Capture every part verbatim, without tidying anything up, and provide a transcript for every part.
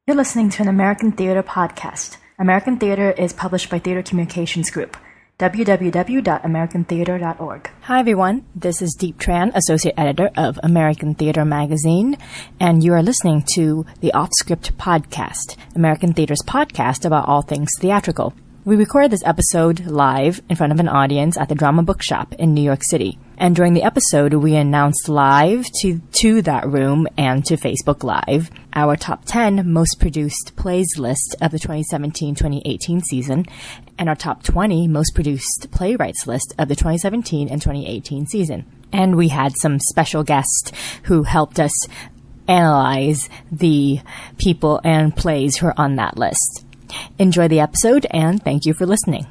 You're listening to an American Theater podcast. American Theater is published by Theater Communications Group. w w w dot american theater dot org. Hi, everyone. This is Deep Tran, Associate Editor of American Theater Magazine, and you are listening to the Off Script Podcast, American Theater's podcast about all things theatrical. We recorded this episode live in front of an audience at the Drama Bookshop in New York City. And during the episode, we announced live to, to that room and to Facebook Live our top ten most produced plays list of the twenty seventeen twenty eighteen season and our top twenty most produced playwrights list of the twenty seventeen and twenty eighteen season. And we had some special guests who helped us analyze the people and plays who are on that list. Enjoy the episode, and thank you for listening.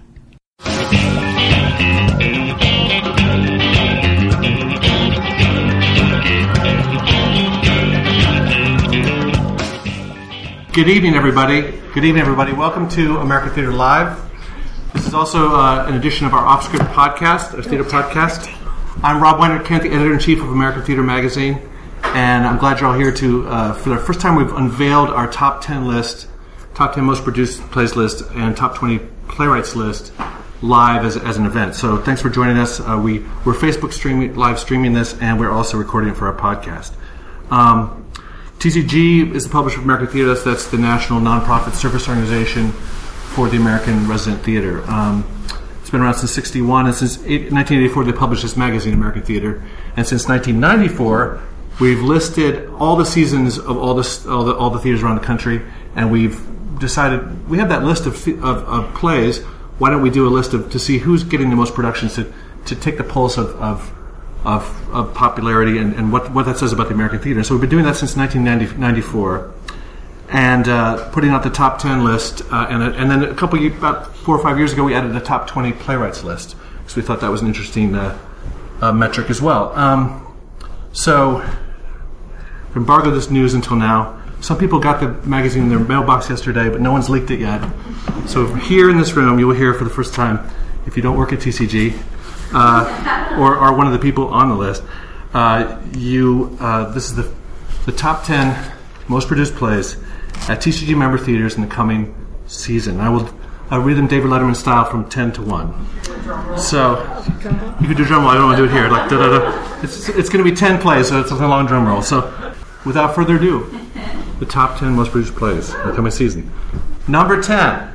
Good evening, everybody. Good evening, everybody. Welcome to American Theater Live. This is also uh, an edition of our Off Script podcast, our theater podcast. I'm Rob Weiner-Kent, the editor-in-chief of American Theater Magazine, and I'm glad you're all here to, uh, for the first time, we've unveiled our top ten list, top ten most produced plays list, and top twenty playwrights list live as, as an event. So thanks for joining us. Uh, we, we're Facebook streaming, live streaming this, and we're also recording it for our podcast. Um, T C G is the publisher of American Theater. That's the national nonprofit service organization for the American resident theater. Um, it's been around since sixty-one, and since nineteen eighty-four they published this magazine, American Theater. And since nineteen ninety-four, we've listed all the seasons of all the all the, all the theaters around the country, and we've decided we have that list of, of of plays. Why don't we do a list of to see who's getting the most productions to to take the pulse of of Of, of popularity and, and what, what that says about the American theater. So we've been doing that since nineteen ninety-four, and uh, putting out the top ten list. Uh, and, and then a couple, about four or five years ago, we added the top twenty playwrights list because we thought that was an interesting uh, uh, metric as well. Um, so, embargo this news until now. Some people got the magazine in their mailbox yesterday, but no one's leaked it yet. So here in this room, you will hear for the first time, if you don't work at T C G, Uh, or are one of the people on the list, uh, you. Uh, this is the the top ten most produced plays at T C G member theaters in the coming season. I will I'll read them David Letterman style from ten to one. So you can do drum roll. I don't want to do it here. Like da, da, da. It's it's going to be ten plays, so it's a long drum roll. So without further ado, the top ten most produced plays in the coming season. Number ten.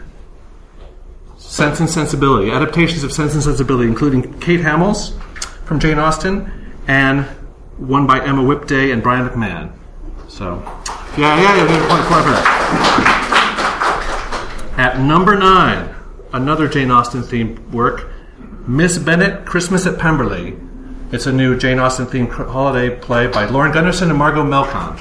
Sense and Sensibility, adaptations of Sense and Sensibility, including Kate Hamill's from Jane Austen, and one by Emma Whipday and Brian McMahon. So, yeah, yeah, yeah, there's a point for that. At number nine, another Jane Austen-themed work, Miss Bennet, Christmas at Pemberley. It's a new Jane Austen-themed holiday play by Lauren Gunderson and Margot Melkon.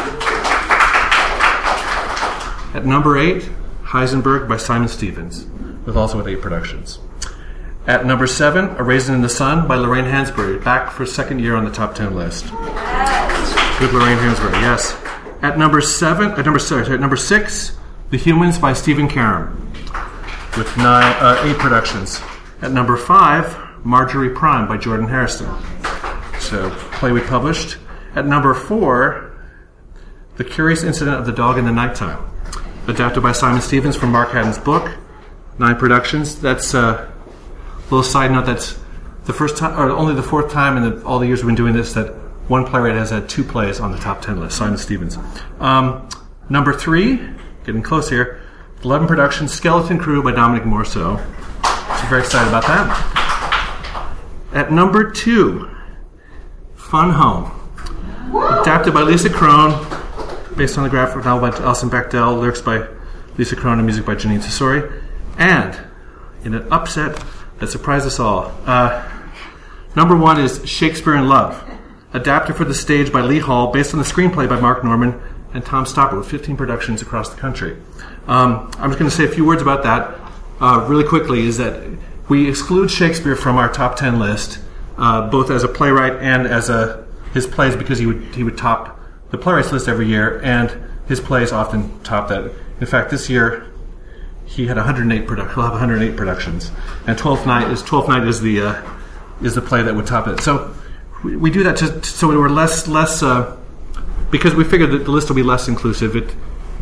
At number eight, Heisenberg by Simon Stevens, with also with eight productions. At number seven, A Raisin in the Sun by Lorraine Hansberry, back for a second year on the top ten list. Yes. With Lorraine Hansberry, yes. At number seven, at number sorry, at number six, The Humans by Stephen Karam, with nine, uh, eight productions. At number five, Marjorie Prime by Jordan Harrison. So, play we published. At number four, The Curious Incident of the Dog in the Nighttime, adapted by Simon Stevens from Mark Haddon's book. Nine productions. That's a uh, little side note. That's the first time, or only the fourth time in the, all the years we've been doing this, that one playwright has had two plays on the top ten list. Simon Stevens. Um, number three, getting close here. Eleven productions. Skeleton Crew by Dominic Morceau. So very excited about that. At number two, Fun Home, adapted by Lisa Crone, based on the graphic novel by Alison Bechdel, lyrics by Lisa Crone and music by Janine Tesori. And in an upset that surprised us all, uh, number one is Shakespeare in Love, adapted for the stage by Lee Hall, based on the screenplay by Mark Norman and Tom Stopper, with fifteen productions across the country. Um, I'm just going to say a few words about that uh, really quickly. Is that we exclude Shakespeare from our top ten list, uh, both as a playwright and as a his plays, because he would he would top the playwrights list every year, and his plays often top that. In fact, this year he had one hundred eight produ- he'll have one hundred eight productions, and Twelfth Night is Twelfth Night is the uh, is the play that would top it. So we, we do that to, so we were less less uh, because we figured that the list will be less inclusive. It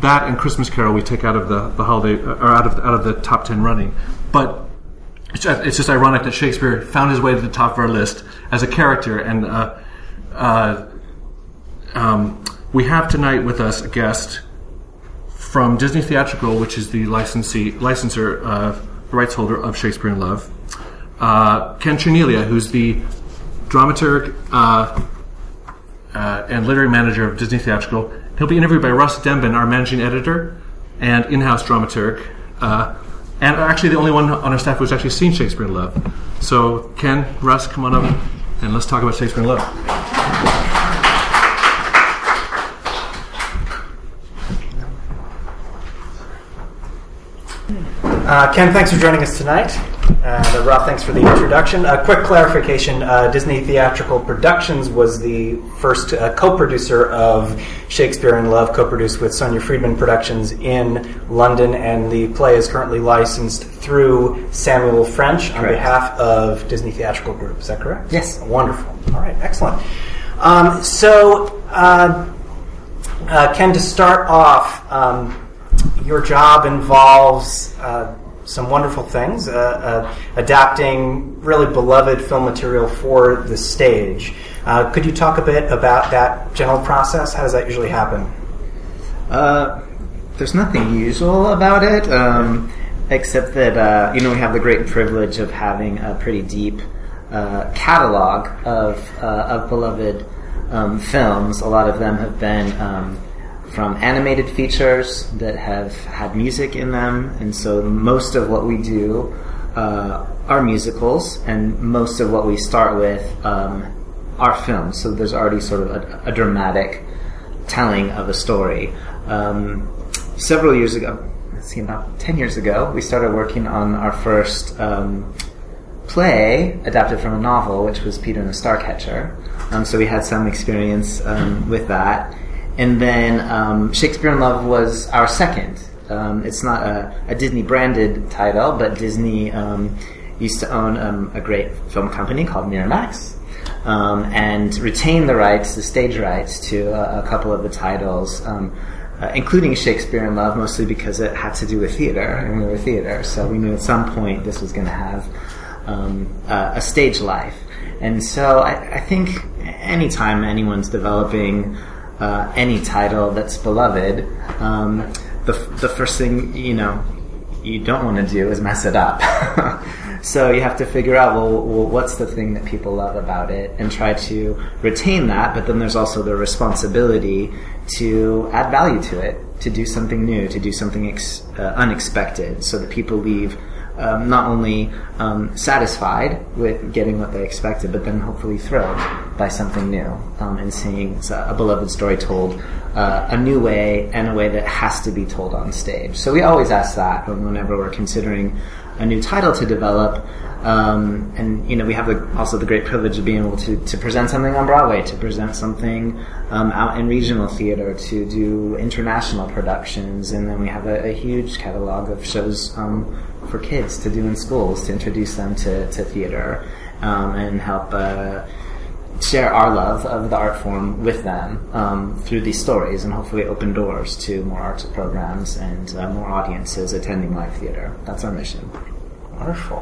that and Christmas Carol we take out of the, the holiday or out of out of the top ten running, but it's just, it's just ironic that Shakespeare found his way to the top of our list as a character. And uh, uh, um, we have tonight with us a guest from Disney Theatrical, which is the licensee licensor uh, rights holder of Shakespeare in Love, uh, Ken Cernelia, who's the dramaturg uh, uh, and literary manager of Disney Theatrical. He'll be interviewed by Russ Denman, our managing editor and in-house dramaturg, uh, and actually the only one on our staff who's actually seen Shakespeare in Love. So, Ken, Russ, come on up and let's talk about Shakespeare in Love. Uh, Ken, thanks for joining us tonight. Uh, Rob, thanks for the introduction. A quick clarification, uh, Disney Theatrical Productions was the first uh, co-producer of Shakespeare in Love, co-produced with Sonia Friedman Productions in London, and the play is currently licensed through Samuel French on correct. behalf of Disney Theatrical Group. Is that correct? Yes. Wonderful. All right, excellent. Um, so, uh, uh, Ken, to start off, um, your job involves uh, some wonderful things, uh, uh, adapting really beloved film material for the stage. Uh, could you talk a bit about that general process? How does that usually happen? Uh, there's nothing usual about it, um, except that uh, you know we have the great privilege of having a pretty deep uh, catalog of uh, of beloved um, films. A lot of them have been um, from animated features that have had music in them, and so most of what we do uh, are musicals, and most of what we start with um, are films. So there's already sort of a, a dramatic telling of a story. Um, several years ago, let's see, about ten years ago, we started working on our first um, play adapted from a novel, which was Peter and the Starcatcher. Um, so we had some experience um, with that. And then um, Shakespeare in Love was our second. Um, it's not a, a Disney-branded title, but Disney um, used to own um, a great film company called Miramax, um, and retained the rights, the stage rights, to uh, a couple of the titles, um, uh, including Shakespeare in Love, mostly because it had to do with theater, and we were theater, so we knew at some point this was going to have um, uh, a stage life. And so I, I think anytime anyone's developing Uh, any title that's beloved, um, the the first thing you know you don't want to do is mess it up. So you have to figure out well, well, what's the thing that people love about it, and try to retain that. But then there's also the responsibility to add value to it, to do something new, to do something ex- uh, unexpected, so that people leave Um, not only um, satisfied with getting what they expected, but then hopefully thrilled by something new, um, and seeing a beloved story told uh, a new way, and a way that has to be told on stage. So we always ask that whenever we're considering a new title to develop. Um, and you know, we have the, also the great privilege of being able to, to present something on Broadway, to present something um, out in regional theater, to do international productions, and then we have a, a huge catalog of shows um, for kids to do in schools, to introduce them to, to theater, um, and help uh, share our love of the art form with them um, through these stories, and hopefully open doors to more arts programs and uh, more audiences attending live theater. That's our mission. Wonderful.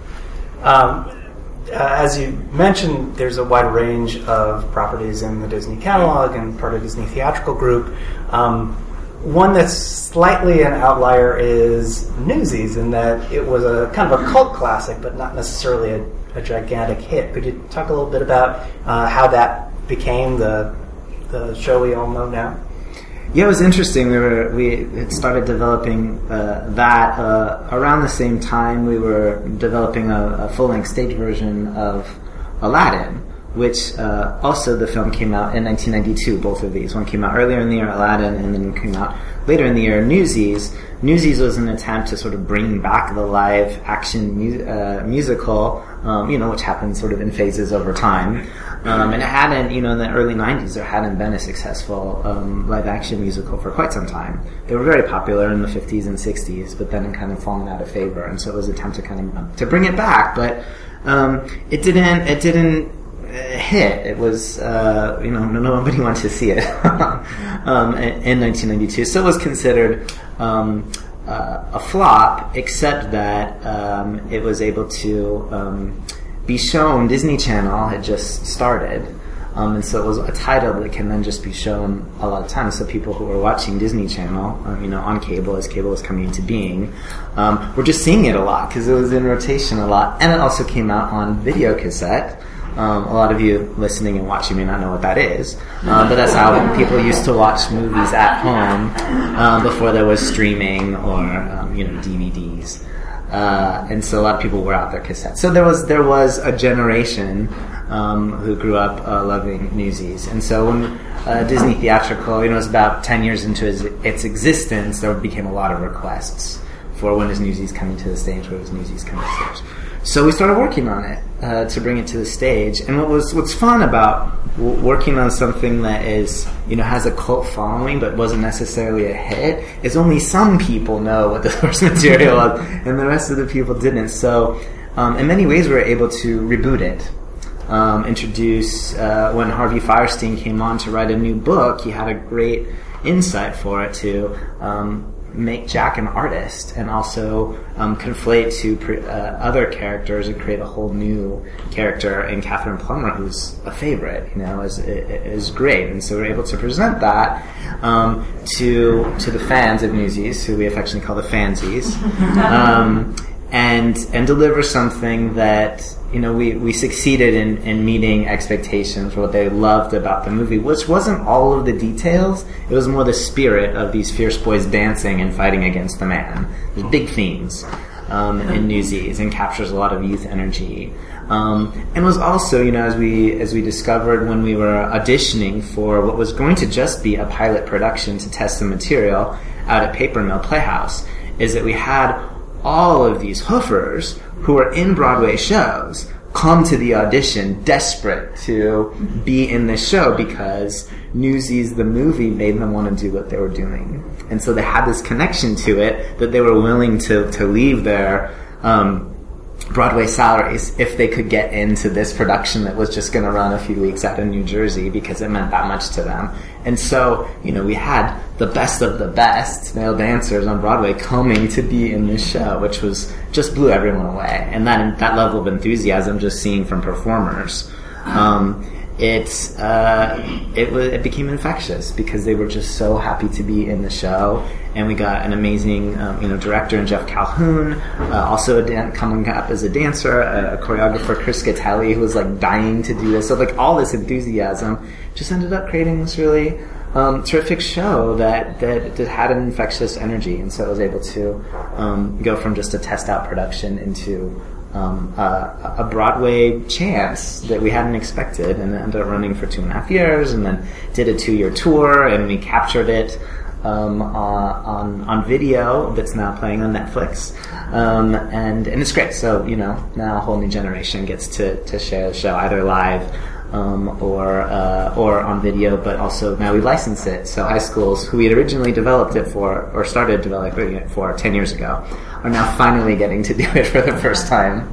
Um, uh, as you mentioned, there's a wide range of properties in the Disney catalog and part of Disney Theatrical Group. Um, one that's slightly an outlier is Newsies, in that it was a kind of a cult classic, but not necessarily a, a gigantic hit. Could you talk a little bit about uh, how that became the the show we all know now? Yeah, it was interesting. We were we had started developing uh, that uh, around the same time we were developing a, a full-length stage version of Aladdin, which uh, also the film came out in nineteen ninety-two. Both of these, one came out earlier in the year, Aladdin, and then came out later in the year, Newsies. Newsies was an attempt to sort of bring back the live action mu- uh, musical, um, you know, which happened sort of in phases over time. Um, and it hadn't, you know, in the early nineties, there hadn't been a successful um, live-action musical for quite some time. They were very popular in the fifties and sixties, but then kind of fallen out of favor. And so it was an attempt to kind of to bring it back, but um, it didn't. It didn't. a hit. It was, uh, you know, nobody wanted to see it um, in nineteen ninety-two. So it was considered um, uh, a flop, except that um, it was able to um, be shown. Disney Channel had just started. Um, and so it was a title that can then just be shown a lot of times. So people who were watching Disney Channel, uh, you know, on cable as cable was coming into being, um, were just seeing it a lot because it was in rotation a lot. And it also came out on video cassette. Um, a lot of you listening and watching may not know what that is, uh, but that's how people used to watch movies at home uh, before there was streaming or um, you know D V Ds. Uh, and so a lot of people were out their cassettes. So there was there was a generation um, who grew up uh, loving Newsies. And so when uh, Disney Theatrical, you know, was about ten years into its, its existence, there became a lot of requests for when is Newsies coming to the stage, when is Newsies coming to the stage. So we started working on it uh, to bring it to the stage. And what was what's fun about w- working on something that is, you know, has a cult following but wasn't necessarily a hit is only some people know what the source material was, and the rest of the people didn't. So um, in many ways we were able to reboot it. Um, introduce, uh, when Harvey Fierstein came on to write a new book, he had a great insight for it to um, make Jack an artist and also um, conflate two pre- uh, other characters and create a whole new character in Catherine Plummer, who's a favorite, you know, is is great. And so we're able to present that um, to to the fans of Newsies, who we affectionately call the fansies, um, and and deliver something that, you know, we, we succeeded in, in meeting expectations for what they loved about the movie, which wasn't all of the details. It was more the spirit of these fierce boys dancing and fighting against the man. There's big themes um, in Newsies and captures a lot of youth energy. Um, and was also, you know, as we as we discovered when we were auditioning for what was going to just be a pilot production to test the material out at Paper Mill Playhouse, is that we had all of these hoofers who are in Broadway shows come to the audition desperate to be in this show because Newsies, the movie, made them want to do what they were doing. And so they had this connection to it that they were willing to, to leave their um, Broadway salaries if they could get into this production that was just going to run a few weeks out in New Jersey because it meant that much to them. And so, you know, we had the best of the best male dancers on Broadway coming to be in this show, which was just blew everyone away. And that that level of enthusiasm just seeing from performers, um, it uh, it was it became infectious because they were just so happy to be in the show. And we got an amazing, um, you know, director in Jeff Calhoun, uh, also a dan- coming up as a dancer, a, a choreographer, Chris Gattelli, who was like dying to do this. So like all this enthusiasm just ended up creating this really um, terrific show that, that that had an infectious energy, and so I was able to um, go from just a test out production into um, a, a Broadway chance that we hadn't expected, and it ended up running for two and a half years, and then did a two year tour, and we captured it. Um, uh, on on video that's now playing on Netflix, um, and and it's great. So, you know, now a whole new generation gets to, to share the show either live um, or uh, or on video. But also now we license it. So high schools who we had originally developed it for or started developing it for ten years ago are now finally getting to do it for the first time.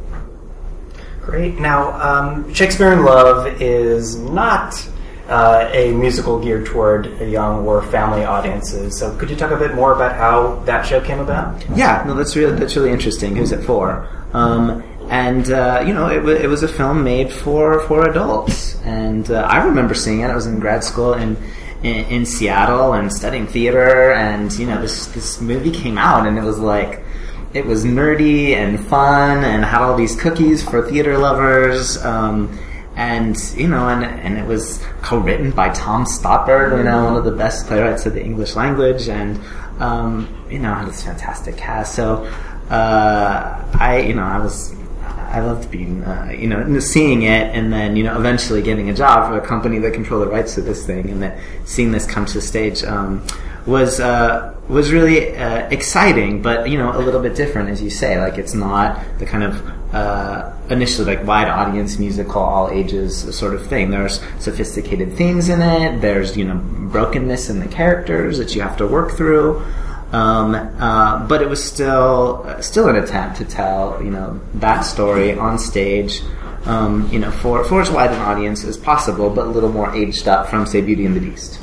Great. Now, um, Shakespeare in Love is not Uh, a musical geared toward young or family audiences. So could you talk a bit more about how that show came about? Yeah, no, that's really that's really interesting. Who's it for? Um, and uh, you know, it, w- it was a film made for, for adults. And uh, I remember seeing it. I was in grad school in, in in Seattle and studying theater. And you know, this this movie came out, and it was like it was nerdy and fun, and had all these cookies for theater lovers. Um, And, you know, and and it was co-written by Tom Stoppard, you know, one of the best playwrights of the English language, and, um, you know, had this fantastic cast. So, uh, I, you know, I was, I loved being, uh, you know, seeing it, and then, you know, eventually getting a job for a company that controlled the rights to this thing, and that seeing this come to the stage, um, was, uh, was really, uh, exciting, but, you know, a little bit different, as you say. Like, it's not the kind of, uh, initially like wide audience musical, all ages sort of thing. There's sophisticated themes in it. There's, you know, brokenness in the characters that you have to work through. Um, uh, but it was still, uh, still an attempt to tell, you know, that story on stage, um, you know, for, for as wide an audience as possible, but a little more aged up from, say, Beauty and the Beast.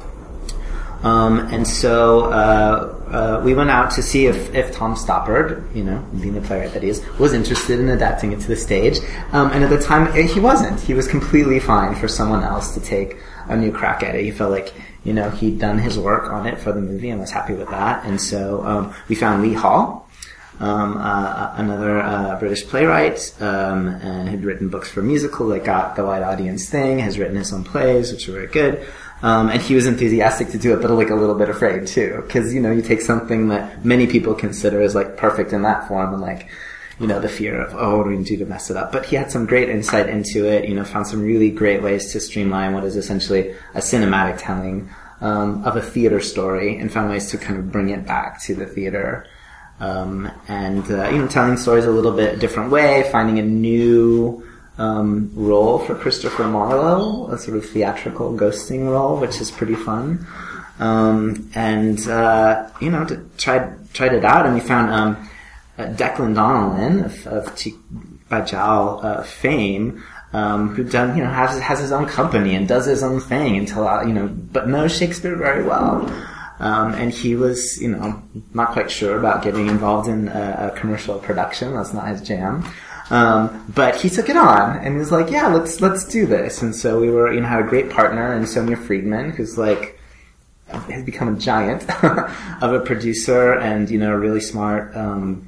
Um, and so uh, uh, we went out to see if, if Tom Stoppard, you know, being the playwright that he is, was interested in adapting it to the stage. Um, and at the time, he wasn't. He was completely fine for someone else to take a new crack at it. He felt like, you know, he'd done his work on it for the movie and was happy with that. And so um, we found Lee Hall, um, uh, another uh, British playwright, um, and who'd written books for musical, like Got the Wide Audience Thing, has written his own plays, which are very good. Um, and he was enthusiastic to do it, but like a little bit afraid too. Cause, you know, you take something that many people consider as like perfect in that form and like, you know, the fear of, oh, what do we do to mess it up? But he had some great insight into it, you know, found some really great ways to streamline what is essentially a cinematic telling, um, of a theater story and found ways to kind of bring it back to the theater. Um, and, uh, you know, telling stories a little bit different way, finding a new, Um, role for Christopher Marlowe, a sort of theatrical ghosting role, which is pretty fun. Um, and, uh, you know, to, tried, tried it out, and we found, um, uh, Declan Donnellan of, of T- Bajal, uh, fame, um, who done, you know, has, has his own company and does his own thing until, uh, you know, but knows Shakespeare very well. Um, and he was, you know, not quite sure about getting involved in a, a commercial production. That's not his jam. Um, but he took it on and was like, yeah, let's, let's do this. And so we were, you know, had a great partner in Sonia Friedman, who's like, has become a giant of a producer and, you know, a really smart, um,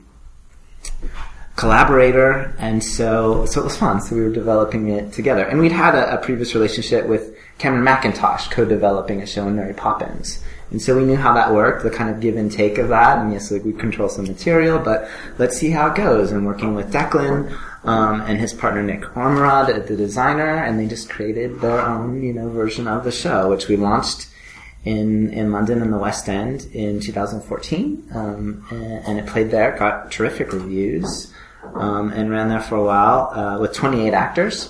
collaborator. And so, so it was fun. So we were developing it together. And we'd had a, a previous relationship with Cameron McIntosh co-developing a show in Mary Poppins. And so we knew how that worked, the kind of give and take of that. And yes, like we control some material, but let's see how it goes. And working with Declan, um, and his partner Nick Ormerod, the designer, and they just created their own, you know, version of the show, which we launched in, in London in the West End in two thousand fourteen. Um, and, and it played there, got terrific reviews, um, and ran there for a while, uh, with twenty-eight actors.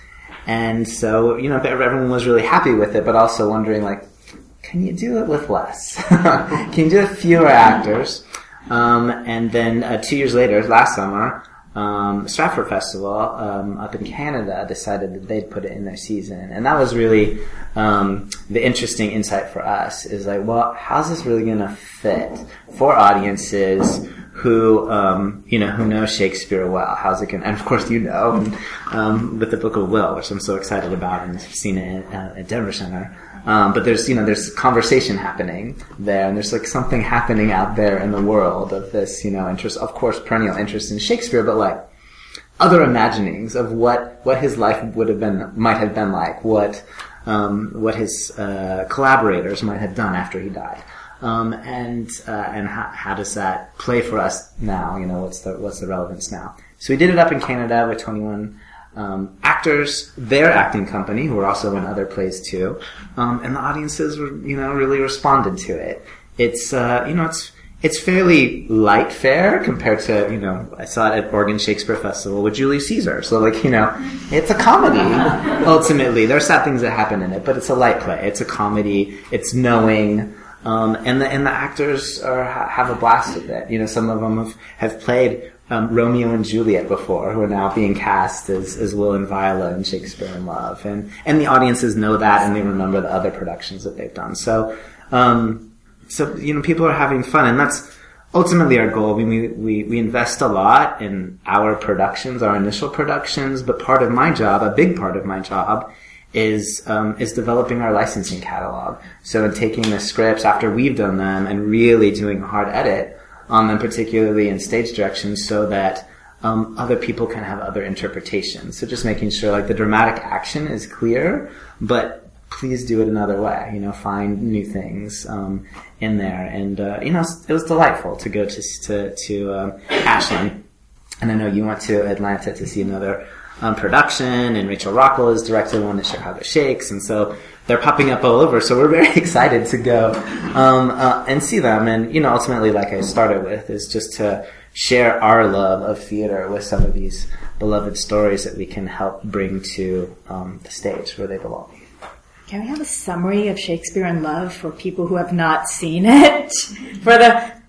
And so, you know, everyone was really happy with it, but also wondering, like, can you do it with less? Can you do it with fewer actors? Um, and then uh, two years later, last summer, um, Stratford Festival um, up in Canada decided that they'd put it in their season. And that was really um, the interesting insight for us, is like, well, how's this really going to fit for audiences who, um, you know, who know Shakespeare well? How's it going to, and of course you know, and, um, with the Book of Will, which I'm so excited about and have seen it at, at Denver Center. Um, but there's, you know, there's conversation happening there, and there's like something happening out there in the world of this, you know, interest, of course, perennial interest in Shakespeare, but like other imaginings of what, what his life would have been, might have been like, what, um, what his, uh, collaborators might have done after he died. Um, and, uh, and how, how does that play for us now? You know, what's the, what's the relevance now? So we did it up in Canada with twenty-one, um, actors, their acting company, who were also in other plays too. Um, and the audiences were, you know, really responded to it. It's, uh, you know, it's, it's fairly light fare compared to, you know, I saw it at Oregon Shakespeare Festival with Julius Caesar. So like, you know, it's a comedy, ultimately. There are sad things that happen in it, but it's a light play. It's a comedy. It's knowing. Um, and the, and the actors are, have a blast with it. You know, some of them have, have played, um, Romeo and Juliet before, who are now being cast as, as Will and Viola in Shakespeare in Love. And, and the audiences know that, and they remember the other productions that they've done. So, um, so, you know, people are having fun, and that's ultimately our goal. I mean, we, we, we invest a lot in our productions, our initial productions, but part of my job, a big part of my job, is um, is developing our licensing catalog. So in taking the scripts after we've done them and really doing a hard edit on them, particularly in stage direction, so that um, other people can have other interpretations. So just making sure like the dramatic action is clear, but please do it another way. You know, find new things um, in there. And uh, you know, it was delightful to go to to, to um, Ashland, and I know you went to Atlanta to see another Um, production, and Rachel Rockwell is directed one at Chicago Shakes, and so they're popping up all over. So we're very excited to go um, uh, and see them. And you know, ultimately, like I started with, is just to share our love of theater with some of these beloved stories that we can help bring to um, the stage where they belong. Can we have a summary of Shakespeare in Love for people who have not seen it? For the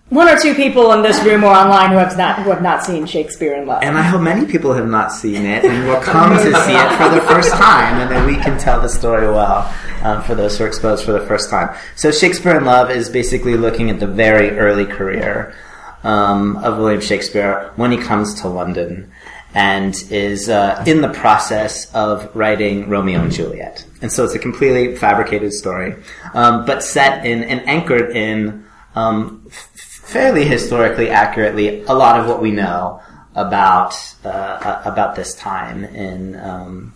one or two people in this room or online who have not who have not seen Shakespeare in Love. And I hope many people have not seen it and will come to see it for the first time, and then we can tell the story well um, for those who are exposed for the first time. So Shakespeare in Love is basically looking at the very early career um, of William Shakespeare when he comes to London and is uh, in the process of writing Romeo and Juliet. And so it's a completely fabricated story, um, but set in and anchored in um, fairly historically accurately a lot of what we know about uh, about this time in um,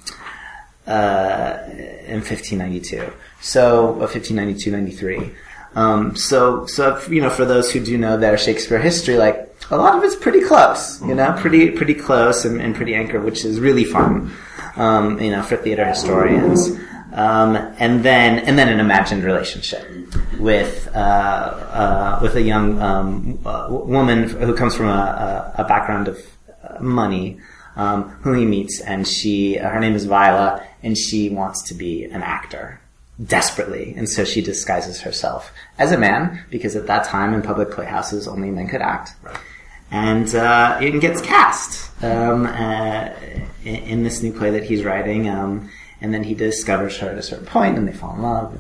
uh, in fifteen ninety-two. So uh, fifteen ninety-two ninety-three. Um, so so you know, for those who do know their Shakespeare history, like a lot of it's pretty close, you know, pretty pretty close and, and pretty anchored, which is really fun, um, you know, for theater historians. Um, and then and then an imagined relationship with uh, uh, with a young um, uh, woman who comes from a, a, a background of money, um, who he meets, and she uh, her name is Viola, and she wants to be an actor desperately, and so she disguises herself as a man, because at that time in public playhouses only men could act. Right. And uh, it gets cast um, uh, in, in this new play that he's writing. Um, And then he discovers her at a certain point, and they fall in love.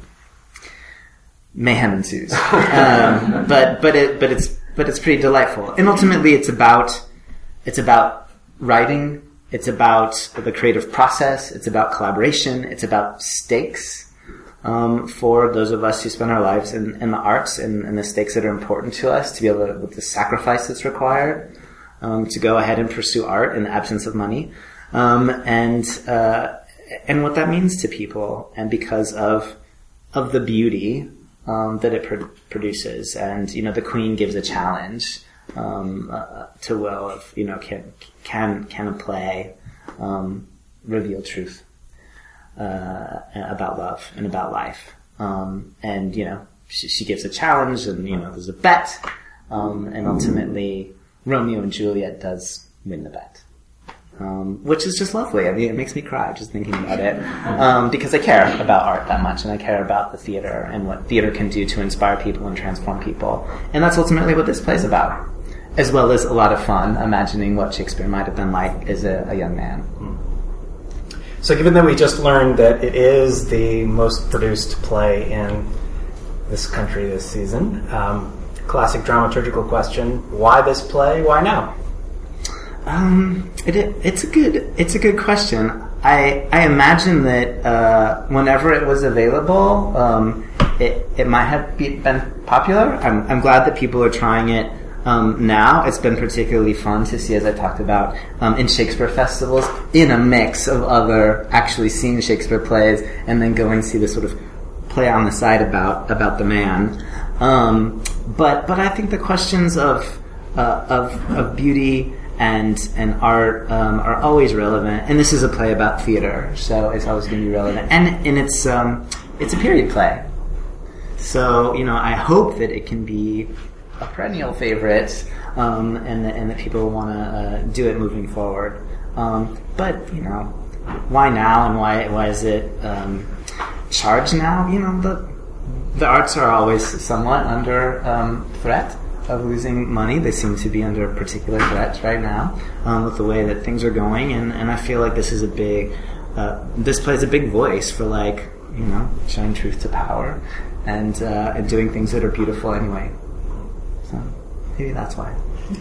Mayhem ensues. um, but but it but it's but it's pretty delightful. And ultimately, it's about it's about writing. It's about the creative process. It's about collaboration. It's about stakes um, for those of us who spend our lives in, in the arts, and, and the stakes that are important to us, to be able to, with the sacrifice that's required um, to go ahead and pursue art in the absence of money, um, and. Uh, And what that means to people, and because of of the beauty um, that it pro- produces, and you know, the Queen gives a challenge um, uh, to Will of you know, can can can a play um, reveal truth uh, about love and about life? Um, and you know, she, she gives a challenge, and you know, there's a bet, um, and ultimately Romeo and Juliet does win the bet. Um, which is just lovely. I mean, it makes me cry just thinking about it, um, because I care about art that much, and I care about the theater and what theater can do to inspire people and transform people. And that's ultimately what this play's about, as well as a lot of fun imagining what Shakespeare might have been like as a, a young man. So given that we just learned that it is the most produced play in this country this season, um, classic dramaturgical question, why this play? Why now? Um, it, it's a good, it's a good question. I, I imagine that, uh, whenever it was available, um, it, it might have be, been popular. I'm, I'm glad that people are trying it, um, now. It's been particularly fun to see, as I talked about, um, in Shakespeare festivals, in a mix of other actually seeing Shakespeare plays, and then going and see this sort of play on the side about, about the man. Um, but, but I think the questions of, uh, of, of beauty, and and art um, are always relevant, and this is a play about theater, so it's always going to be relevant. And and it's um, it's a period play, so you know, I hope that it can be a perennial favorite, um, and that, and that people want to uh, do it moving forward. Um, but you know, why now, and why why is it um, charged now? You know, the the arts are always somewhat under um, threat of losing money. They seem to be under particular threats right now, um, with the way that things are going, and, and I feel like this is a big, uh, this plays a big voice for, like, you know, showing truth to power, and uh, and doing things that are beautiful anyway. So maybe that's why.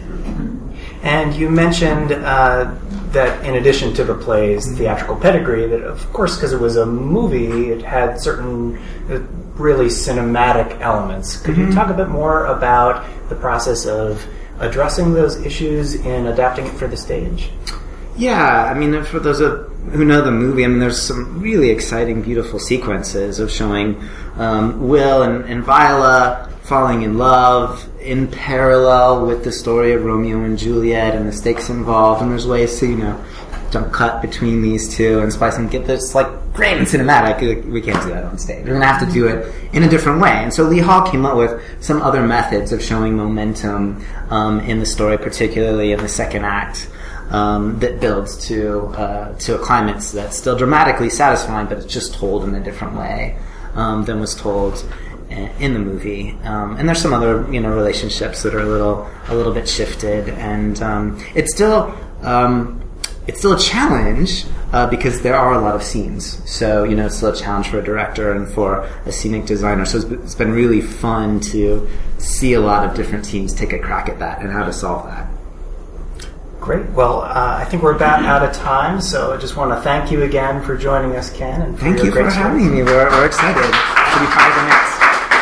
And you mentioned uh, that in addition to the play's theatrical pedigree, that of course, because it was a movie, it had certain uh, really cinematic elements. Could mm-hmm. you talk a bit more about the process of addressing those issues in adapting it for the stage? Yeah, I mean, for those of, who know the movie, I mean, there's some really exciting, beautiful sequences of showing um, Will and, and Viola falling in love in parallel with the story of Romeo and Juliet and the stakes involved, and there's ways to, you know, jump cut between these two and spice and get this, like, great and cinematic. We can't do that on stage. We're going to have to do it in a different way. And so Lee Hall came up with some other methods of showing momentum um, in the story, particularly in the second act, um, that builds to uh, to a climax that's still dramatically satisfying, but it's just told in a different way um, than was told in the movie, um, and there's some other you know relationships that are a little a little bit shifted, and um, it's still um, it's still a challenge uh, because there are a lot of scenes. So you know it's still a challenge for a director and for a scenic designer. So it's been, it's been really fun to see a lot of different teams take a crack at that and how to solve that. Great. Well, uh, I think we're about out of time, so I just want to thank you again for joining us, Ken. And for thank your you great for story. having me. We're, we're excited to be part of the next.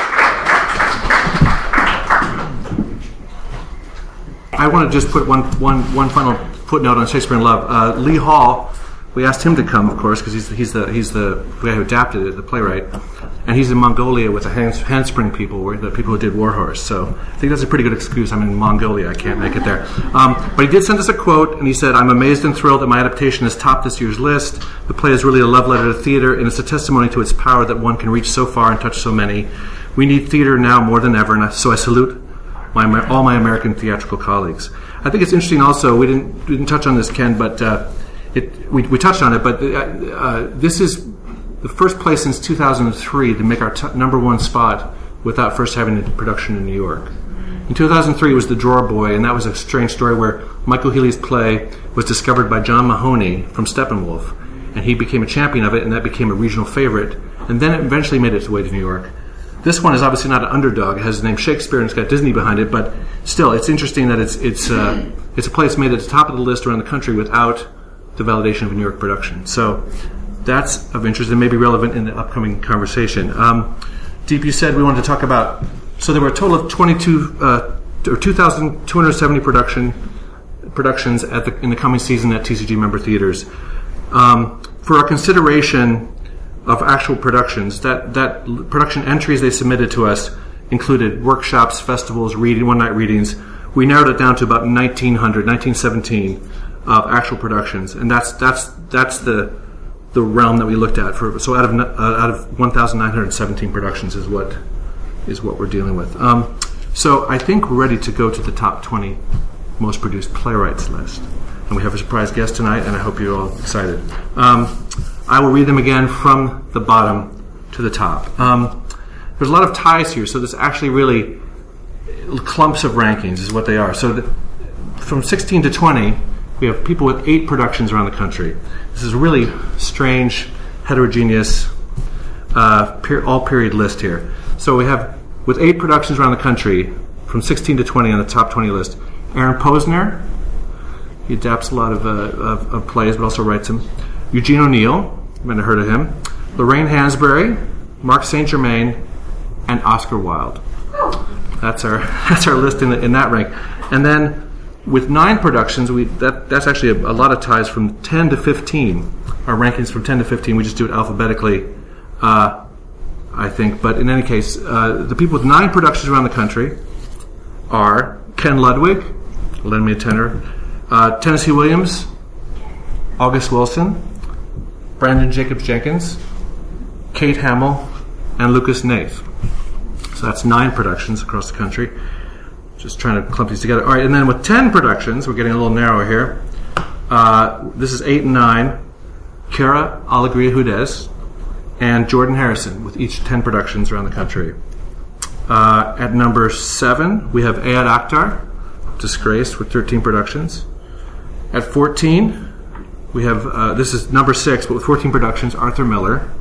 I want to just put one, one, one final footnote on Shakespeare in Love. Uh, Lee Hall, we asked him to come, of course, because he's, he's the he's the guy who adapted it, the playwright, and he's in Mongolia with the hand, handspring people, where the people who did War Horse. So I think that's a pretty good excuse. I'm in Mongolia, I can't make it there. Um, but he did send us a quote, and he said, "I'm amazed and thrilled that my adaptation has topped this year's list. The play is really a love letter to theater, and it's a testimony to its power that one can reach so far and touch so many. We need theater now more than ever, and so I salute My, all my American theatrical colleagues." I think it's interesting also, we didn't we didn't touch on this, Ken, but uh, it, we, we touched on it, but uh, uh, this is the first play since two thousand three to make our t- number one spot without first having a production in New York. In two thousand three was The Drawer Boy, and that was a strange story where Michael Healy's play was discovered by John Mahoney from Steppenwolf, and he became a champion of it, and that became a regional favorite, and then it eventually made its way to New York. This one is obviously not an underdog. It has the name Shakespeare and it's got Disney behind it, but still, it's interesting that it's it's uh, it's a play that's made at the top of the list around the country without the validation of a New York production. So that's of interest and maybe relevant in the upcoming conversation. Um, Deep, you said we wanted to talk about, so there were a total of twenty-two uh, or two thousand two hundred seventy production productions at the, in the coming season at T C G member theaters. Um, for our consideration of actual productions, that, that production entries they submitted to us included workshops, festivals, reading, one-night readings. We narrowed it down to about nineteen hundred, nineteen seventeen of actual productions, and that's that's that's the the realm that we looked at. For so out of uh, out of one thousand nine hundred seventeen productions is what is what we're dealing with. Um, so I think we're ready to go to the top twenty most produced playwrights list, and we have a surprise guest tonight, and I hope you're all excited. Um, I will read them again from the bottom to the top. Um, there's a lot of ties here, so there's actually really clumps of rankings is what they are. So the, from sixteen to twenty, we have people with eight productions around the country. This is a really strange, heterogeneous, uh, per, all-period list here. So we have, with eight productions around the country, from sixteen to twenty on the top twenty list, Aaron Posner. He adapts a lot of, uh, of, of plays, but also writes them. Eugene O'Neill. You might have heard of him. Lorraine Hansberry, Mark Saint Germain, and Oscar Wilde. That's our that's our list in, the, in that rank. And then with nine productions, we that that's actually a, a lot of ties from ten to fifteen. Our rankings from ten to fifteen. We just do it alphabetically, uh, I think. But in any case, uh, the people with nine productions around the country are Ken Ludwig, lend me a tenor, uh, Tennessee Williams, August Wilson, Brandon Jacobs Jenkins, Kate Hamill, and Lucas Nath. So that's nine productions across the country. Just trying to clump these together. All right, and then with ten productions, we're getting a little narrower here. Uh, this is eight and nine. Kara Alegria Hudez and Jordan Harrison with each ten productions around the country. Uh, at number seven, we have Ayad Akhtar, Disgraced, with thirteen productions. At fourteen, we have, uh, this is number six, but with fourteen productions, Arthur Miller.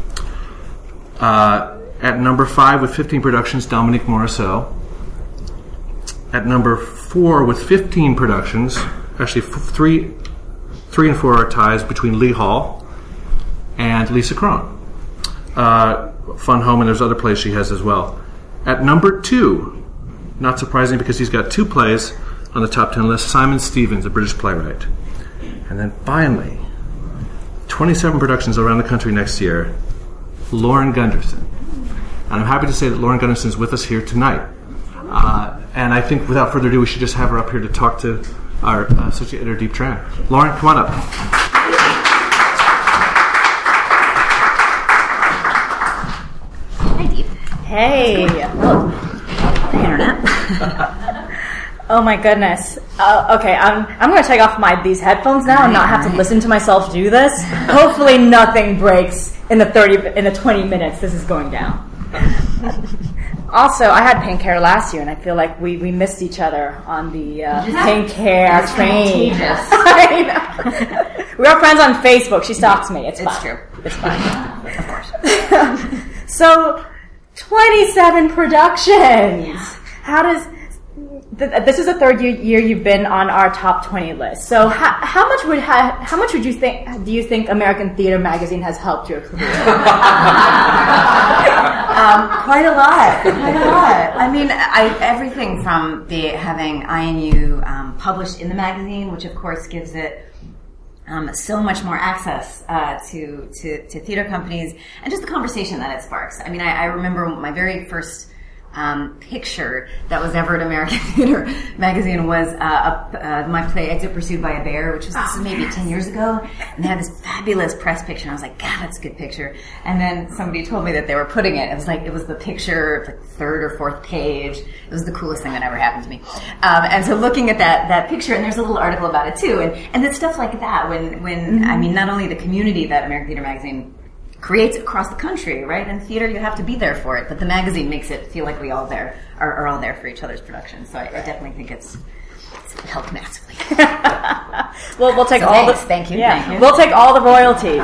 Uh, at number five, with fifteen productions, Dominique Morisseau. At number four, with fifteen productions, actually f- three, three and four are ties between Lee Hall and Lisa Krohn. Uh, Fun Home, and there's other plays she has as well. At number two, not surprising because he's got two plays on the top ten list, Simon Stevens, a British playwright. And then finally, twenty-seven productions around the country next year, Lauren Gunderson. And I'm happy to say that Lauren Gunderson is with us here tonight. Uh, and I think without further ado, we should just have her up here to talk to our uh, Associate Editor, Deep Tran. Lauren, come on up. Hi, Deep. Hey. Hello. The internet. Oh my goodness. Uh, okay, I'm I'm going to take off my these headphones now and not have to listen to myself do this. Hopefully, nothing breaks in the thirty in the twenty minutes this is going down. Also, I had pink hair last year, and I feel like we, we missed each other on the uh, pink hair train. I know. We are friends on Facebook. She stalks me. It's, It's fine. true. It's fine. Of course. So, twenty-seven productions. How does... Th- this is the third year, year you've been on our top twenty list. So, how, how much would ha- how much would you think? Do you think American Theater Magazine has helped your career? Um, quite a lot, quite a lot. I mean, I, everything from the having I N U um, published in the magazine, which of course gives it um, so much more access uh, to, to to theater companies, and just the conversation that it sparks. I mean, I, I remember my very first um, picture that was ever at American Theater Magazine was uh, a, uh, my play Exit Pursued by a Bear, which was this was maybe ten years ago, and they had this fabulous press picture, and I was like, God, that's a good picture. And then somebody told me that they were putting it. It was like it was the picture, like third or fourth page. It was the coolest thing that ever happened to me. Um, and so looking at that that picture, and there's a little article about it too, and and it's stuff like that. When when mm-hmm. I mean, not only the community that American Theater Magazine creates across the country, right? In theater, you have to be there for it, but the magazine makes it feel like we all there are, are all there for each other's productions. So I, I definitely think it's, it's helped massively. Well, we'll take so all thanks. the thank you. Yeah, Thank you. we'll take all the royalties.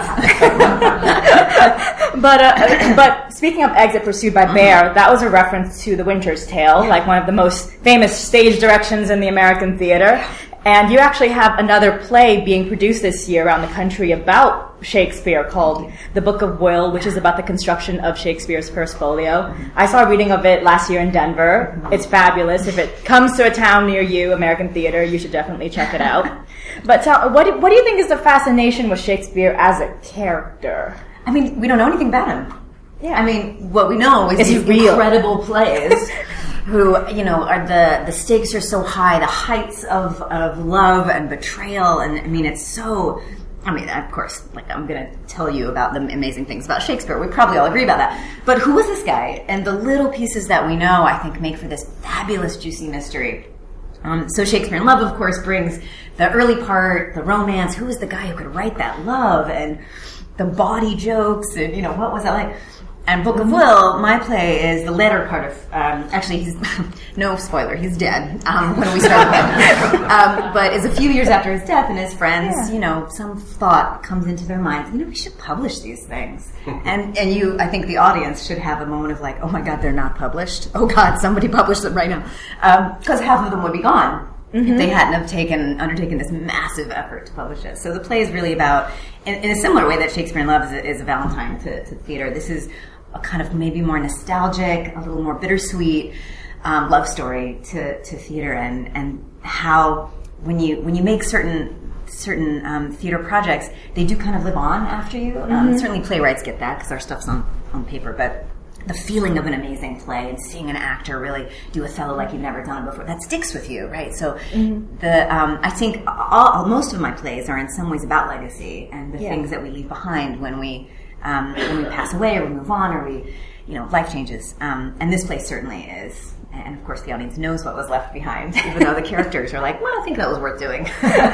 but uh, but speaking of Exit Pursued by Bear, that was a reference to The Winter's Tale, like one of the most famous stage directions in the American theater. And you actually have another play being produced this year around the country about Shakespeare called The Book of Will, which is about the construction of Shakespeare's first folio. I saw a reading of it last year in Denver. It's fabulous. If it comes to a town near you, American Theater, you should definitely check it out. But tell, what, do, what do you think is the fascination with Shakespeare as a character? I mean, we don't know anything about him. Yeah. I mean, what we know is, Is he these real? incredible plays who, you know, are the, the stakes are so high, the heights of, of love and betrayal, and I mean, it's so, I mean, of course, like, I'm going to tell you about the amazing things about Shakespeare. We probably all agree about that. But who was this guy? And the little pieces that we know, I think, make for this fabulous, juicy mystery. Um, so Shakespeare in Love, of course, brings the early part, the romance. Who was the guy who could write that love? And the baughty jokes, and, you know, what was that like? And Book of Will, my play, is the latter part of, um, actually, he's, no spoiler, he's dead um, when we started it. Um, but it's a few years after his death, and his friends, yeah. you know, some thought comes into their minds, you know, we should publish these things. and and you, I think the audience should have a moment of like, oh my God, they're not published. Oh God, somebody published them right now. Because um, half of them would be gone. Mm-hmm. If they hadn't have taken undertaken this massive effort to publish it. So the play is really about, in, in a similar way that Shakespeare in Love is a, is a Valentine to, to theater, this is a kind of maybe more nostalgic, a little more bittersweet um, love story to, to theater, and, and how when you when you make certain certain um, theater projects, they do kind of live on after you. Mm-hmm. Um, certainly playwrights get that because our stuff's on, on paper, but the feeling of an amazing play and seeing an actor really do Othello like you've never done before, that sticks with you, right? So mm-hmm. the um, I think all, most of my plays are in some ways about legacy and the yeah. things that we leave behind when we um, when we pass away or we move on or we, you know, life changes. Um, and this play certainly is. And of course the audience knows what was left behind, even though the characters are like, well, I think that was worth doing.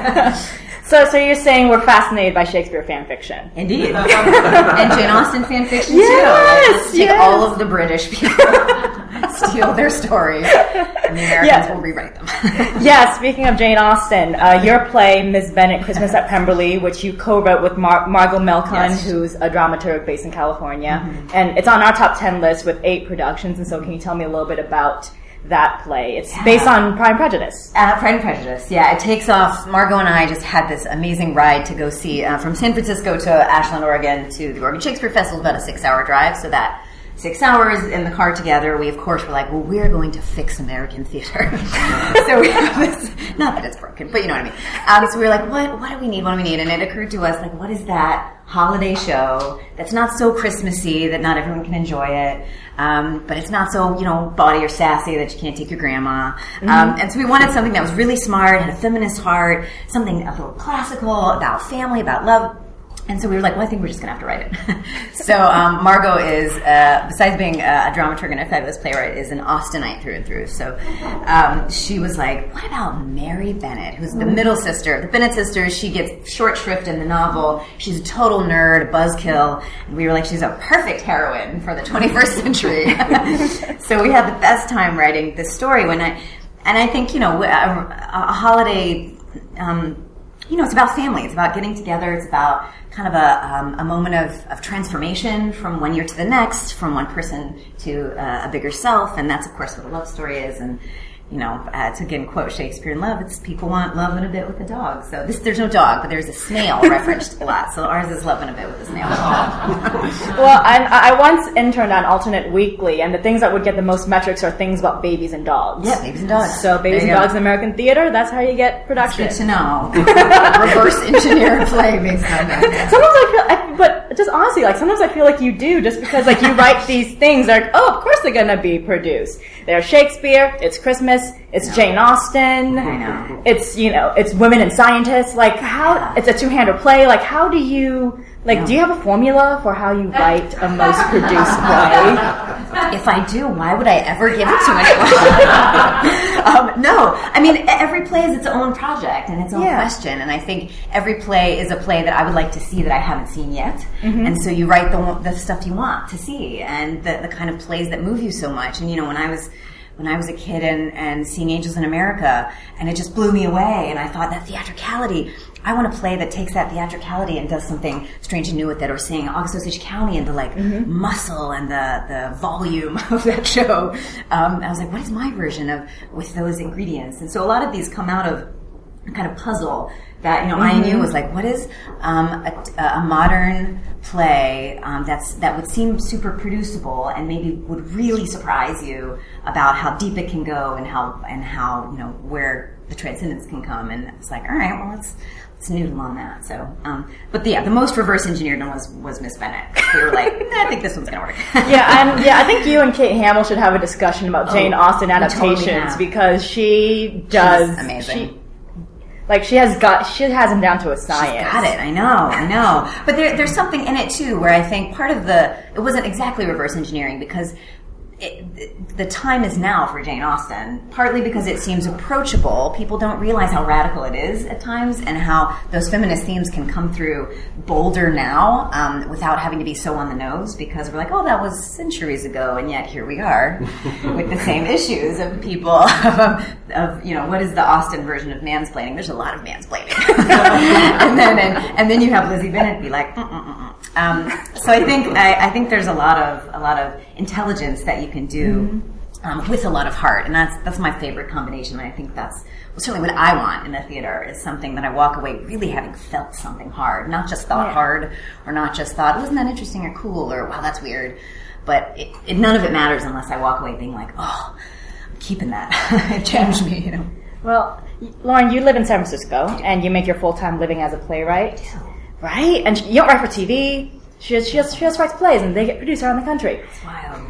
So, so you're saying we're fascinated by Shakespeare fan fiction? Indeed. And Jane Austen fan fiction, yes, too. Like, let's take yes. all of the British people, steal their stories, and the Americans yeah. will rewrite them. Yeah, speaking of Jane Austen, uh, your play, Miss Bennet, Christmas at Pemberley, which you co-wrote with Mar- Margot Melkon, yes. who's a dramaturg based in California. Mm-hmm. And it's on our top ten list with eight productions. And so can you tell me a little bit about that play? It's yeah. based on Pride and Prejudice. Uh, Pride and Prejudice, yeah. It takes off. Margot and I just had this amazing ride to go see uh, from San Francisco to Ashland, Oregon to the Oregon Shakespeare Festival, about a six-hour drive. So that six hours in the car together, we of course were like, well, we're going to fix American theater. So we have this, not that it's broken, but you know what I mean. Um, so we were like, what, what do we need? What do we need? And it occurred to us, like, what is that holiday show that's not so Christmassy that not everyone can enjoy it, um, but it's not so, you know, bawdy or sassy that you can't take your grandma. Mm-hmm. Um, and so we wanted something that was really smart, had a feminist heart, something a little classical, about family, about love. And so we were like, well, I think we're just going to have to write it. so um, Margot is, uh, besides being a, a dramaturg and a fabulous playwright, is an Austenite through and through. So um, she was like, what about Mary Bennett, who's the middle sister? The Bennett sisters, she gets short shrift in the novel. She's a total nerd, a buzzkill. And we were like, she's a perfect heroine for the twenty-first century. So we had the best time writing this story. When I, and I think, you know, a, a holiday... Um, you know, it's about family. It's about getting together. It's about kind of a, um, a moment of, of transformation from one year to the next, from one person to uh, a bigger self. And that's, of course, what a love story is. And, you know, uh, to again quote Shakespeare in Love, it's people want love in a bit with a dog. So this, there's no dog, but there's a snail referenced a lot. So ours is love in a bit with a snail. Well, I, I once interned on Alternate Weekly, and the things that would get the most metrics are things about babies and dogs. Yeah, babies and dogs. So babies and go. dogs in American theater, that's how you get production. That's good to know. Reverse engineer a play based on that. Sometimes I feel, I, but just honestly, like sometimes I feel like you do, just because like you write these things, like, oh, of course they're gonna be produced. There's Shakespeare, it's Christmas, it's no. Jane Austen, I know. It's, you know, it's women and scientists. Like how, yeah. it's a two-hander play. Like how do you, like, no. do you have a formula for how you write a most produced play? If I do, why would I ever give it to anyone? um, no, I mean, every play is its own project and its own yeah. question. And I think every play is a play that I would like to see that I haven't seen yet. Mm-hmm. And so you write the, the stuff you want to see and the, the kind of plays that move you so much. And, you know, when I was... When I was a kid and, and seeing Angels in America, and it just blew me away, and I thought, that theatricality, I want a play that takes that theatricality and does something strange and new with it, or seeing August Osage County and the like mm-hmm. muscle and the, the volume of that show. Um, I was like, what is my version of with those ingredients? And so a lot of these come out of a kind of puzzle that, you know, mm-hmm. I knew was like, what is um, a, a modern play um, that's that would seem super producible and maybe would really surprise you about how deep it can go and how and how you know where the transcendence can come. And it's like, all right, well, let's let's noodle on that. So, um, but the, yeah, the most reverse engineered one was was Miss Bennett. We were like, I think this one's gonna work. yeah, and yeah, I think you and Kate Hamill should have a discussion about oh, Jane Austen adaptations totally because she does. She's amazing. She, Like she has got, she has them down to a science. She's got it. I know, I know. But there, there's something in it too, where I think part of the, it wasn't exactly reverse engineering because it, it, the time is now for Jane Austen. Partly because it seems approachable. People don't realize how radical it is at times, and how those feminist themes can come through bolder now um, without having to be so on the nose. Because we're like, oh, that was centuries ago, and yet here we are with the same issues of people of, of you know what is the Austen version of mansplaining? There's a lot of mansplaining, and then and, and then you have Lizzie Bennett be like, mm-mm-mm. Um, so I think I, I think there's a lot of a lot of intelligence that you can do mm-hmm. um, with a lot of heart, and that's that's my favorite combination. And I think that's well, certainly what I want in the theater is something that I walk away really having felt something hard, not just thought yeah. hard, or not just thought wasn't that interesting or cool or wow that's weird, but it, it, none of it matters unless I walk away being like, oh, I'm keeping that. It changed me, you know. Well, Lauren, you live in San Francisco and you make your full time living as a playwright. Right? And you don't write for T V. She just, she just, she just writes plays, and they get produced around the country. It's wild.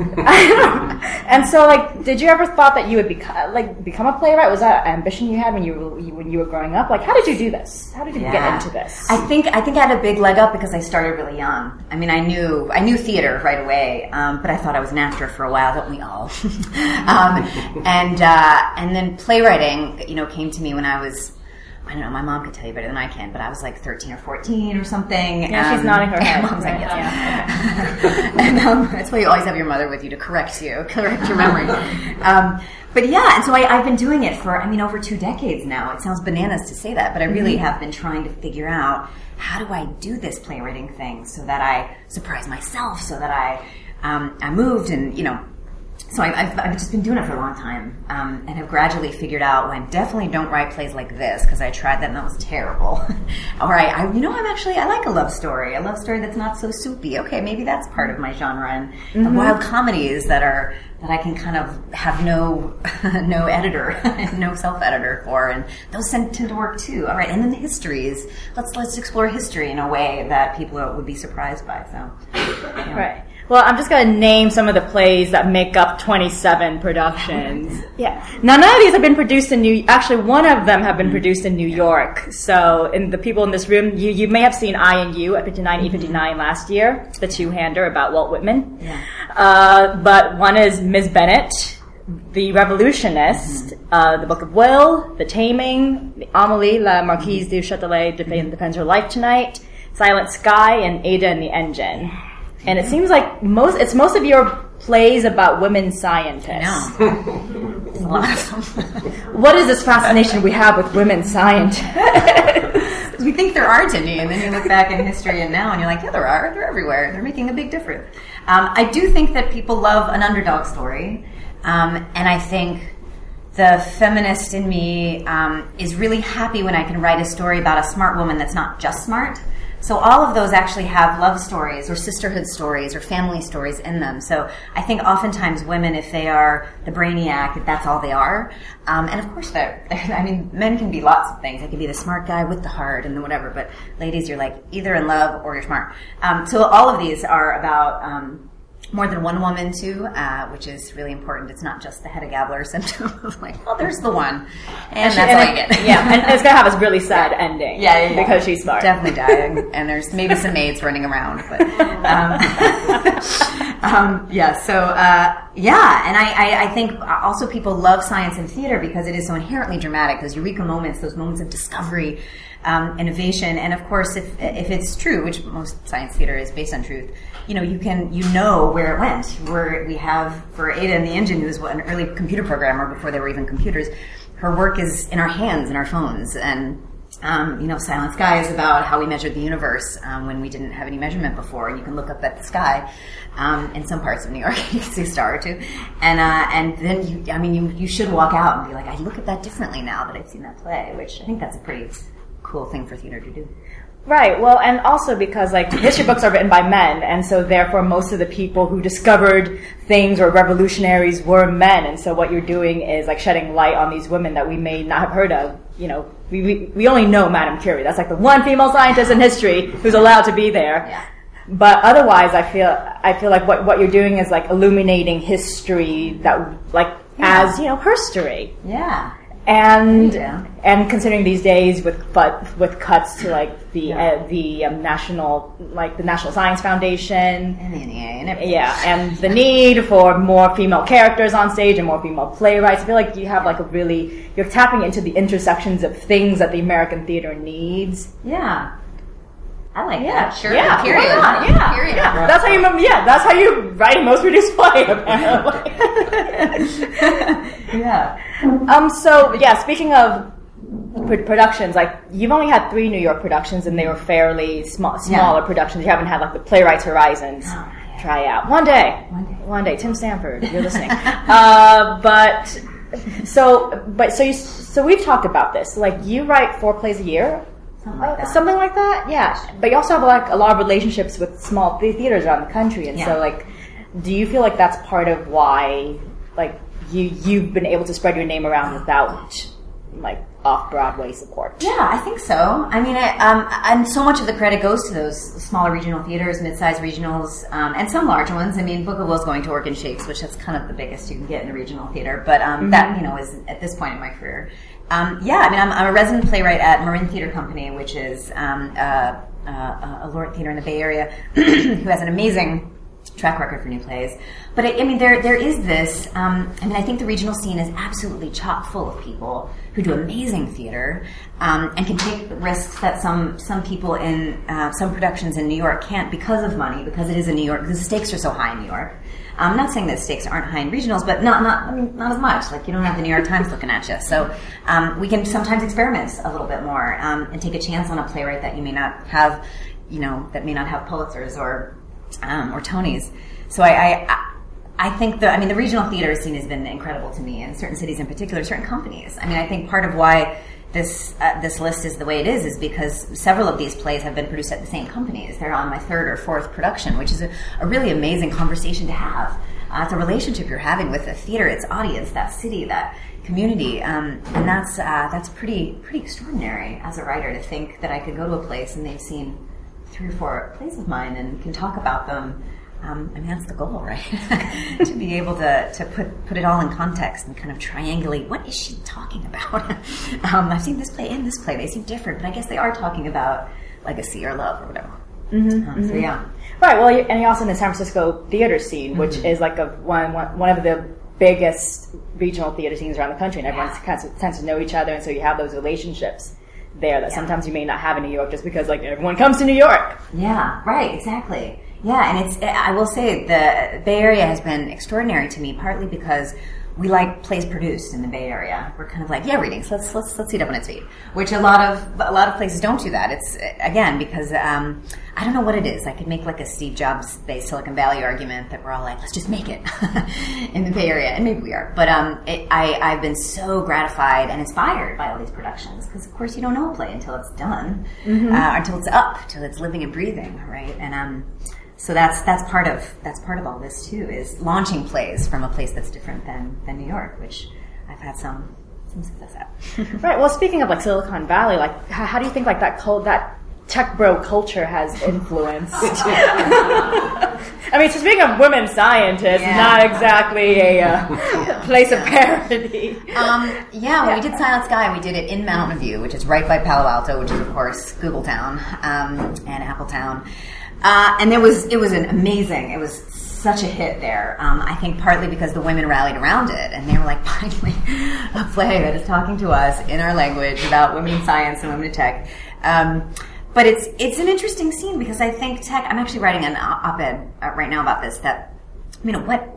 And so, like, did you ever thought that you would become, like, become a playwright? Was that an ambition you had when you were, when you were growing up? Like, how did you do this? How did you yeah. get into this? I think I think I had a big leg up because I started really young. I mean, I knew I knew theater right away, um, but I thought I was an actor for a while. Don't we all? um, and uh, and then playwriting, you know, came to me when I was. I don't know, my mom could tell you better than I can, but I was like thirteen or fourteen or something. Yeah, um, she's nodding her head. Mom's like, yes. Yeah. And um, that's why you always have your mother with you to correct you, correct your memory. Um, but yeah, and so I, I've been doing it for, I mean, over two decades now. It sounds bananas to say that, but I really mm-hmm. have been trying to figure out how do I do this playwriting thing so that I surprise myself, so that I, um, I moved and, you know, So I, I've, I've just been doing it for a long time, um, and have gradually figured out, well, I definitely don't write plays like this, because I tried that and that was terrible. Or I, I, you know, I'm actually, I like a love story, a love story that's not so soupy. Okay, maybe that's part of my genre, and mm-hmm. the wild comedies that are, that I can kind of have no, no editor, no self-editor for, and those tend to work too. All right, and then the histories. Let's, let's explore history in a way that people would be surprised by, so. Yeah. Right. Well, I'm just going to name some of the plays that make up twenty-seven productions. Yeah. Now, none of these have been produced in New... Actually, one of them have been produced in New York. So, in the people in this room, you, you may have seen I and You at fifty-nine E fifty-nine last year, the two-hander about Walt Whitman. Yeah. Uh, but one is Miss Bennet, The Revolutionist, mm-hmm. uh, The Book of Will, The Taming, the Amélie, La Marquise de Châtelet defends, defends her life tonight, Silent Sky, and Ada and the Engine. And it seems like most it's most of your plays about women scientists. No. A lot of them. What is this fascination we have with women scientists? Because we think there aren't any, and then you look back in history and now, and you're like, yeah, there are. They're everywhere. They're making a big difference. Um, I do think that people love an underdog story, um, and I think the feminist in me um, is really happy when I can write a story about a smart woman that's not just smart. So all of those actually have love stories or sisterhood stories or family stories in them. So I think oftentimes women, if they are the brainiac, that's all they are. Um, and of course, they're, I mean, men can be lots of things. They can be the smart guy with the heart and whatever. But ladies, you're like either in love or you're smart. Um, so all of these are about um, more than one woman too, uh, which is really important. It's not just the Hedda Gabler symptom of like, oh, there's the one, and, and that's all I get. Yeah, and it's gonna have a really sad ending. Yeah, yeah, yeah. Because she's smart. Definitely dying, and there's maybe some maids running around, but um, um, yeah. So uh, yeah, and I, I, I think also people love science and theater because it is so inherently dramatic. Those eureka moments, those moments of discovery, um, innovation, and of course, if if it's true, which most science theater is based on truth. You know, you can, you know where it went. Where we have, for Ada and the Engine, who was an early computer programmer before there were even computers, her work is in our hands, in our phones. And, um, you know, Silent Sky is about how we measured the universe um, when we didn't have any measurement before. And you can look up at the sky. Um, in some parts of New York, you can see a star or two. And, uh, and then, you, I mean, you, you should walk out and be like, I look at that differently now that I've seen that play, which I think that's a pretty cool thing for theater to do. Right. Well, and also because like history books are written by men, and so therefore most of the people who discovered things or revolutionaries were men, and so what you're doing is like shedding light on these women that we may not have heard of. You know, we we, we only know Madame Curie. That's like the one female scientist in history who's allowed to be there. Yeah. But otherwise, I feel I feel like what what you're doing is like illuminating history that like yeah. as you know herstory. Yeah. And yeah. and considering these days with but with cuts to like the yeah. uh, the um, national like the National Science Foundation and the N E A and everything. Yeah, and the need for more female characters on stage and more female playwrights. I feel like you have like a really you're tapping into the intersections of things that the American theater needs. Yeah. I like yeah. that. Sure. Yeah. Period. Yeah. Yeah. Period. Yeah. That's how you. Yeah. That's how you write a most produced play. Apparently. Yeah. Um. So yeah. Speaking of pr- productions, like you've only had three New York productions, and they were fairly small, smaller yeah. productions. You haven't had like the Playwrights Horizons oh, yeah. try out one day. One day. One day. Tim Stanford, you're listening. uh. But so. But so you. So we've talked about this. Like you write four plays a year. Something like that. Uh, something like that, yeah. But you also have like a lot of relationships with small theaters around the country, and yeah. so like, do you feel like that's part of why, like, you you've been able to spread your name around without like off Broadway support? Yeah, I think so. I mean, I, um, and so much of the credit goes to those smaller regional theaters, mid-sized regionals, um, and some large ones. I mean, Book of Will is going to Organ Shakes, which that's kind of the biggest you can get in a regional theater. But um, mm-hmm. that you know is at this point in my career. Um, yeah, I mean, I'm, I'm a resident playwright at Marin Theater Company, which is um, uh, uh, a Laureate theater in the Bay Area, who has an amazing track record for new plays. But I, I mean, there there is this. Um, I mean, I think the regional scene is absolutely chock full of people who do amazing theater um, and can take risks that some some people in uh, some productions in New York can't because of money, because it is in New York, because the stakes are so high in New York. I'm not saying that stakes aren't high in regionals, but not not I mean, not as much. Like you don't have the New York Times looking at you, so um, we can sometimes experiment a little bit more um, and take a chance on a playwright that you may not have, you know, that may not have Pulitzers or um, or Tonys. So I, I I think the I mean the regional theater scene has been incredible to me, in certain cities in particular, certain companies. I mean, I think part of why this uh, this list is the way it is is because several of these plays have been produced at the same companies. They're on my third or fourth production, which is a, a really amazing conversation to have. Uh, it's a relationship you're having with the theater, its audience, that city, that community, um, and that's uh, that's pretty pretty extraordinary as a writer to think that I could go to a place and they've seen three or four plays of mine and can talk about them Um, I mean, that's the goal, right? To be able to, to put, put it all in context and kind of triangulate, what is she talking about? um, I've seen this play and this play. They seem different, but I guess they are talking about legacy or love or whatever. Mm-hmm, um, mm-hmm. So, yeah. Right, well, you- and you're also in the San Francisco theater scene, which Mm-hmm. is like a one, one one of the biggest regional theater scenes around the country, and everyone Yeah. kind of tends to know each other, and so you have those relationships there that Yeah. sometimes you may not have in New York just because, like, everyone comes to New York. Yeah, right, exactly. Yeah, and it's, I will say, the Bay Area has been extraordinary to me, partly because we like plays produced in the Bay Area. We're kind of like, yeah, readings. Let's let's let's see it up on its feet. Which a lot of a lot of places don't do that. It's again because um, I don't know what it is. I could make like a Steve Jobs-based Silicon Valley argument that we're all like, let's just make it in the Bay Area, and maybe we are. But um, it, I I've been so gratified and inspired by all these productions because of course you don't know a play until it's done, mm-hmm. uh, until it's up, until it's living and breathing, right? And um. So that's that's part of that's part of all this too, is launching plays from a place that's different than, than New York, which I've had some some success at. Right. Well, speaking of like Silicon Valley, like how, how do you think like that cult, that tech bro culture has influenced? I mean, so speaking of women scientists, Yeah. not exactly a uh, place of parody. Um, yeah, when we did Silent Sky, we did it in Mountain View, which is right by Palo Alto, which is of course Google Town um, and Apple Town. Uh, and there was it was an amazing. It was such a hit there. Um, I think partly because the women rallied around it, and they were like, finally, a play that is talking to us in our language about women in science and women in tech. Um, but it's it's an interesting scene because I think tech. I'm actually writing an op-ed right now about this. That you know what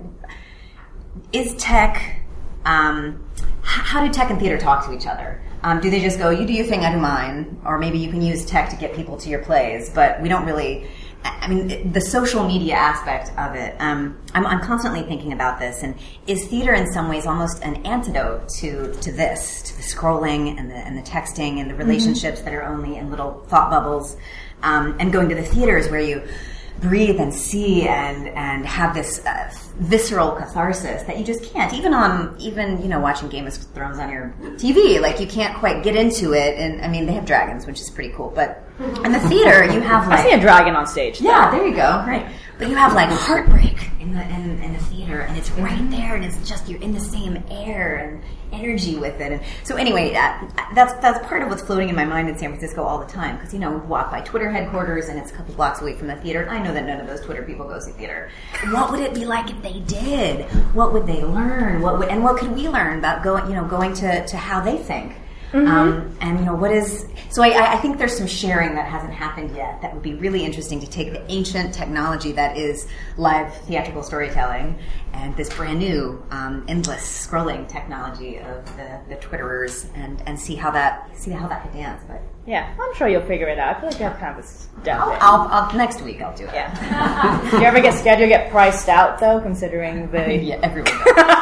is tech? Um, how do tech and theater talk to each other? Um, do they just go, you do your thing, I do mine, or maybe you can use tech to get people to your plays? But we don't really. I mean, the social media aspect of it, um, I'm, I'm constantly thinking about this, and is theater in some ways almost an antidote to, to this, to the scrolling and the, and the texting and the relationships mm-hmm. that are only in little thought bubbles, um, and going to the theaters where you breathe and see and, and have this uh, visceral catharsis that you just can't, even on, even, you know, watching Game of Thrones on your T V, like you can't quite get into it, and I mean, they have dragons, which is pretty cool, but in the theater, you have like... I see a dragon on stage. Though. Yeah, there you go. Right. But you have like heartbreak in the in, in the theater, and it's right there, and it's just, you're in the same air and energy with it. And so anyway, uh, that's that's part of what's floating in my mind in San Francisco all the time, because, you know, we walk by Twitter headquarters, and it's a couple blocks away from the theater. I know that none of those Twitter people go see theater. What would it be like if they did? What would they learn? What would, and what could we learn about going, you know, going to, to how they think? Mm-hmm. Um, and, you know, what is... So I, I think there's some sharing that hasn't happened yet that would be really interesting, to take the ancient technology that is live theatrical storytelling and this brand new um, endless scrolling technology of the, the Twitterers, and, and see how that see how that could dance. But yeah, I'm sure you'll figure it out. I feel like you have kind of this down I'll, there. I'll, I'll, next week I'll do it. Yeah. Do you ever get scared you get priced out, though, considering the... Yeah, everyone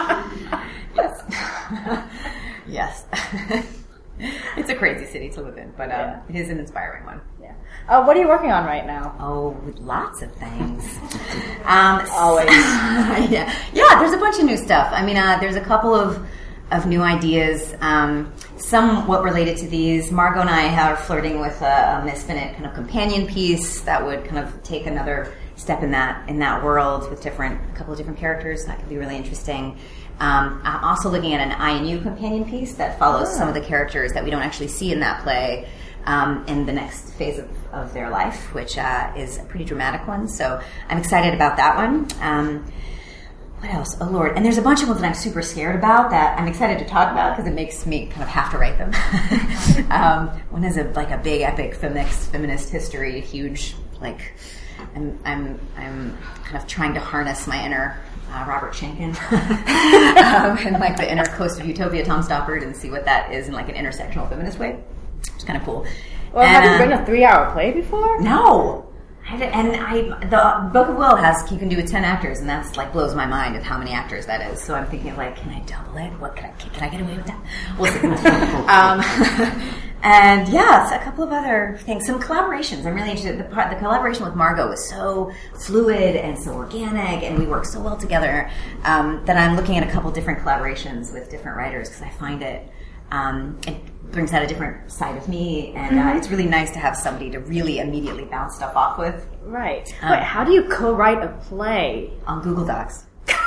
does. Yes. Yes. It's a crazy city to live in, but um, yeah. It is an inspiring one. Yeah. Uh, what are you working on right now? Oh, lots of things. Um, Always. yeah, yeah. There's a bunch of new stuff. I mean, uh, there's a couple of of new ideas, um, somewhat related to these. Margot and I are flirting with a, a Miss Finette kind of companion piece that would kind of take another step in that in that world with different a couple of different characters. That could be really interesting. Um, I'm also looking at an I N U companion piece that follows oh. some of the characters that we don't actually see in that play um, in the next phase of, of their life, which uh, is a pretty dramatic one. So I'm excited about that one. Um, what else? Oh, Lord. And there's a bunch of ones that I'm super scared about that I'm excited to talk about because it makes me kind of have to write them. um, one is a, like a big, epic feminist, feminist history, huge, like, I'm, I'm, I'm kind of trying to harness my inner... Uh, Robert Schenken um, and like the inner Coast of Utopia, Tom Stoppard, and see what that is in like an intersectional feminist way. It's kind of cool. Well, and, have you uh, written a three-hour play before? No. I and I the Book of Will has you can do with ten actors, and that's like blows my mind of how many actors that is. So I'm thinking of like, can I double it? What can I can I get away with that? We'll see. um, And yes, a couple of other things, some collaborations. I'm really interested. The, part, the collaboration with Margot was so fluid and so organic, and we work so well together um, that I'm looking at a couple different collaborations with different writers because I find it um, it brings out a different side of me, and uh, it's really nice to have somebody to really immediately bounce stuff off with. Right. Um, Wait, how do you co-write a play? On Google Docs.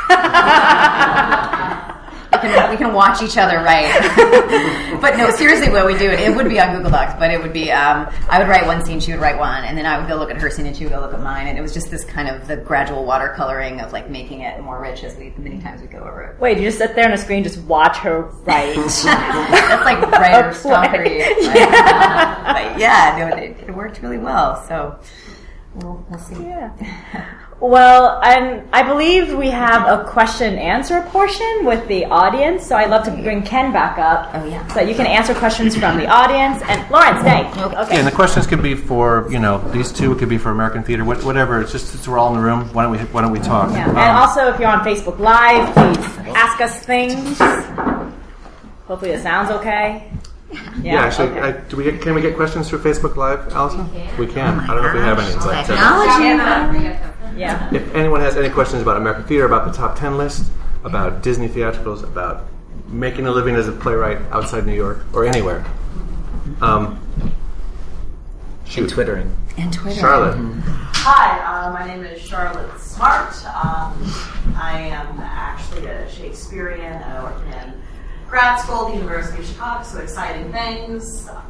we, can, we can watch each other write. But no, seriously, what we do, it, it would be on Google Docs, but it would be, um, I would write one scene, she would write one, and then I would go look at her scene and she would go look at mine, and it was just this kind of the gradual watercoloring of like making it more rich as we, the many times we go over it. Wait, you just sit there on a screen, just watch her write. That's like writer's stompery. Yeah. But yeah, no, it, it worked really well, so we'll, we'll see. Yeah. Well, and I believe we have a question and answer portion with the audience, so I'd love to bring Ken back up. Oh, yeah. So that you can answer questions from the audience. And Lauren, stay. Okay. Yeah, and the questions could be for, you know, these two. It could be for American Theater, wh- whatever. It's just it's, we're all in the room. Why don't we Why don't we talk? Yeah. Um, And also, if you're on Facebook Live, please ask us things. Hopefully the sound's okay. Yeah, yeah, actually, okay. I, do we get, can we get questions through Facebook Live, Allison? We can. We can. I don't know if we have any. It's like, Technology. Yeah. if anyone has any questions about American Theater, about the top ten list, about Disney theatricals, about making a living as a playwright outside New York or anywhere, um, shoot. And twittering. And Twitter. Charlotte. Hi, uh, my name is Charlotte Smart. Um, I am actually a Shakespearean. I work in grad school at the University of Chicago, so exciting things. Um,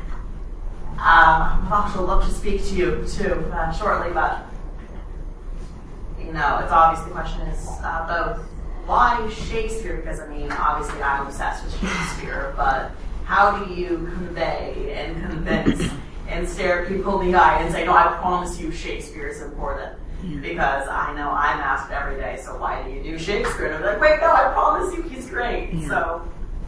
I'd also love to speak to you too uh, shortly, but you know, it's obvious the question is uh, both why Shakespeare, because I mean, obviously I'm obsessed with Shakespeare, but how do you convey and convince and stare people in the eye and say, no, I promise you Shakespeare is important? Yeah. Because I know I'm asked every day, so why do you do Shakespeare? And I'm like, wait, no, I promise you he's great. Yeah. So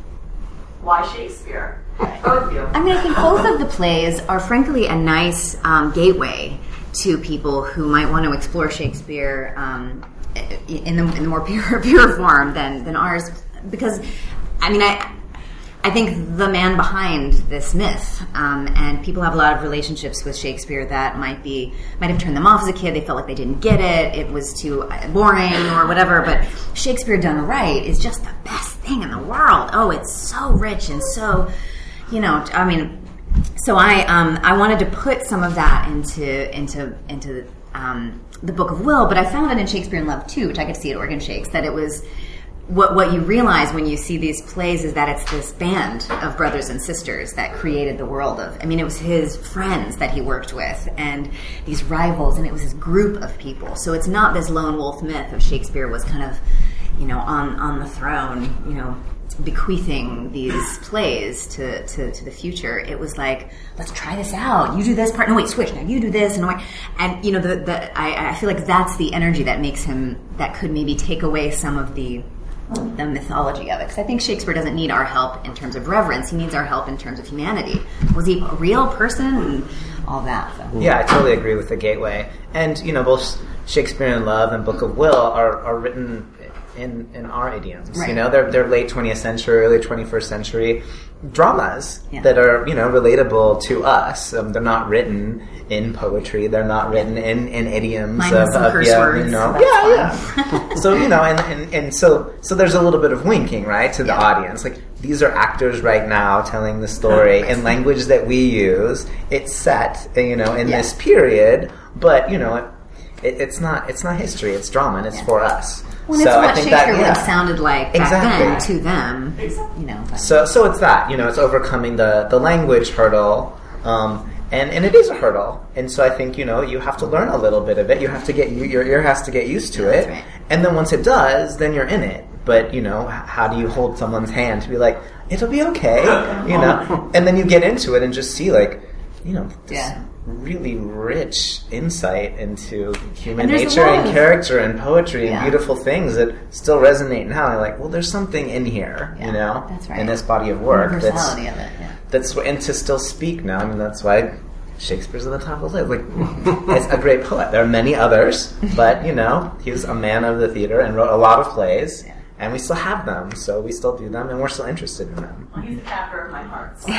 why Shakespeare? Both of you. I mean, I think both of the plays are frankly a nice um, gateway to people who might want to explore Shakespeare um, in, the, in the more pure, pure form than, than ours. Because, I mean, I I think the man behind this myth, um, and people have a lot of relationships with Shakespeare that might be might have turned them off as a kid. They felt like they didn't get it. It was too boring or whatever. But Shakespeare done right is just the best thing in the world. Oh, it's so rich and so, you know, I mean, so I um, I wanted to put some of that into into into um, the Book of Will, but I found it in Shakespeare in Love too, which I could see at Oregon Shakes, that it was. What what you realize when you see these plays is that it's this band of brothers and sisters that created the world of. I mean, it was his friends that he worked with, and these rivals, and it was this group of people. So it's not this lone wolf myth of Shakespeare was kind of, you know, on on the throne, you know, bequeathing these plays to, to, to the future. It was like, let's try this out. You do this part. No, wait, switch. Now you do this. And, and you know, the, the I, I feel like that's the energy that makes him, that could maybe take away some of the the mythology of it. Because I think Shakespeare doesn't need our help in terms of reverence. He needs our help in terms of humanity. Was he a real person? And all that. So. Yeah, I totally agree with the gateway. And, you know, both Shakespeare in Love and Book of Will are, are written in, in our idioms. Right. You know, they're, they're late twentieth century, early twenty-first century dramas yeah. that are, you know, relatable to us. Um, they're not written in poetry. They're not written in, in idioms Mindless of, of curse yeah, words, you know, so yeah, yeah. So, you know, and, and, and so so there's a little bit of winking, right, to the yeah. audience. Like, these are actors right now telling the story in language that we use. It's set, you know, in yeah. this period, but, you know, it, it, it's not it's not history. It's drama, and it's yeah. for us. Well, so it's what I think Shakespeare that, would yeah. have sounded like back Exactly. then to them. Exactly. You know. But. So, so it's that, you know, it's overcoming the, the language hurdle, um, and, and it is a hurdle. And so I think, you know, you have to learn a little bit of it. You have to get, your ear has to get used to Yeah, it. that's right. And then once it does, then you're in it. But, you know, how do you hold someone's hand to be like, it'll be okay, you know? And then you get into it and just see, like, you know, this Yeah. really rich insight into human And there's a nature lot and of- character and poetry Yeah. and beautiful things that still resonate now. You're like, well, there's something in here, Yeah, you know, that's right. in this body of work that's Universality of it, yeah. that's and to still speak now. I mean, that's why Shakespeare's at the top of the list. Like, it's a great poet. There are many others, but you know, he was a man of the theater and wrote a lot of plays. Yeah. And we still have them, so we still do them, and we're still interested in them. Well, he's the captor of my heart. So.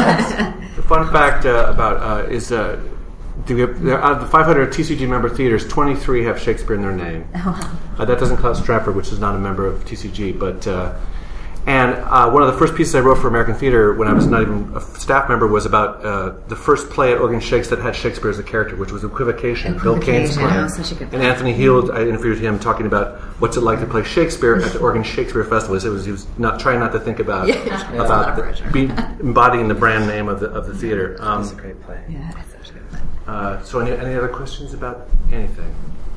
The fun fact uh, about uh, is uh, do we have, out of the five hundred T C G member theaters, twenty-three have Shakespeare in their name. Oh, wow. Uh, that doesn't count Stratford, which is not a member of T C G, but uh, And uh, one of the first pieces I wrote for American Theater when I was not even a staff member was about uh, the first play at Oregon Shakes that had Shakespeare as a character, which was Equivocation, Bill Kane's play. Oh, such a good play. And Anthony Heald, I interviewed him talking about what's it like to play Shakespeare at the Oregon Shakespeare Festival. It was he was not trying not to think about Yeah. about the, be, embodying the brand name of the of the theater. Um, It's a great play. Yeah, that's such a good play. uh, so, any any other questions about anything?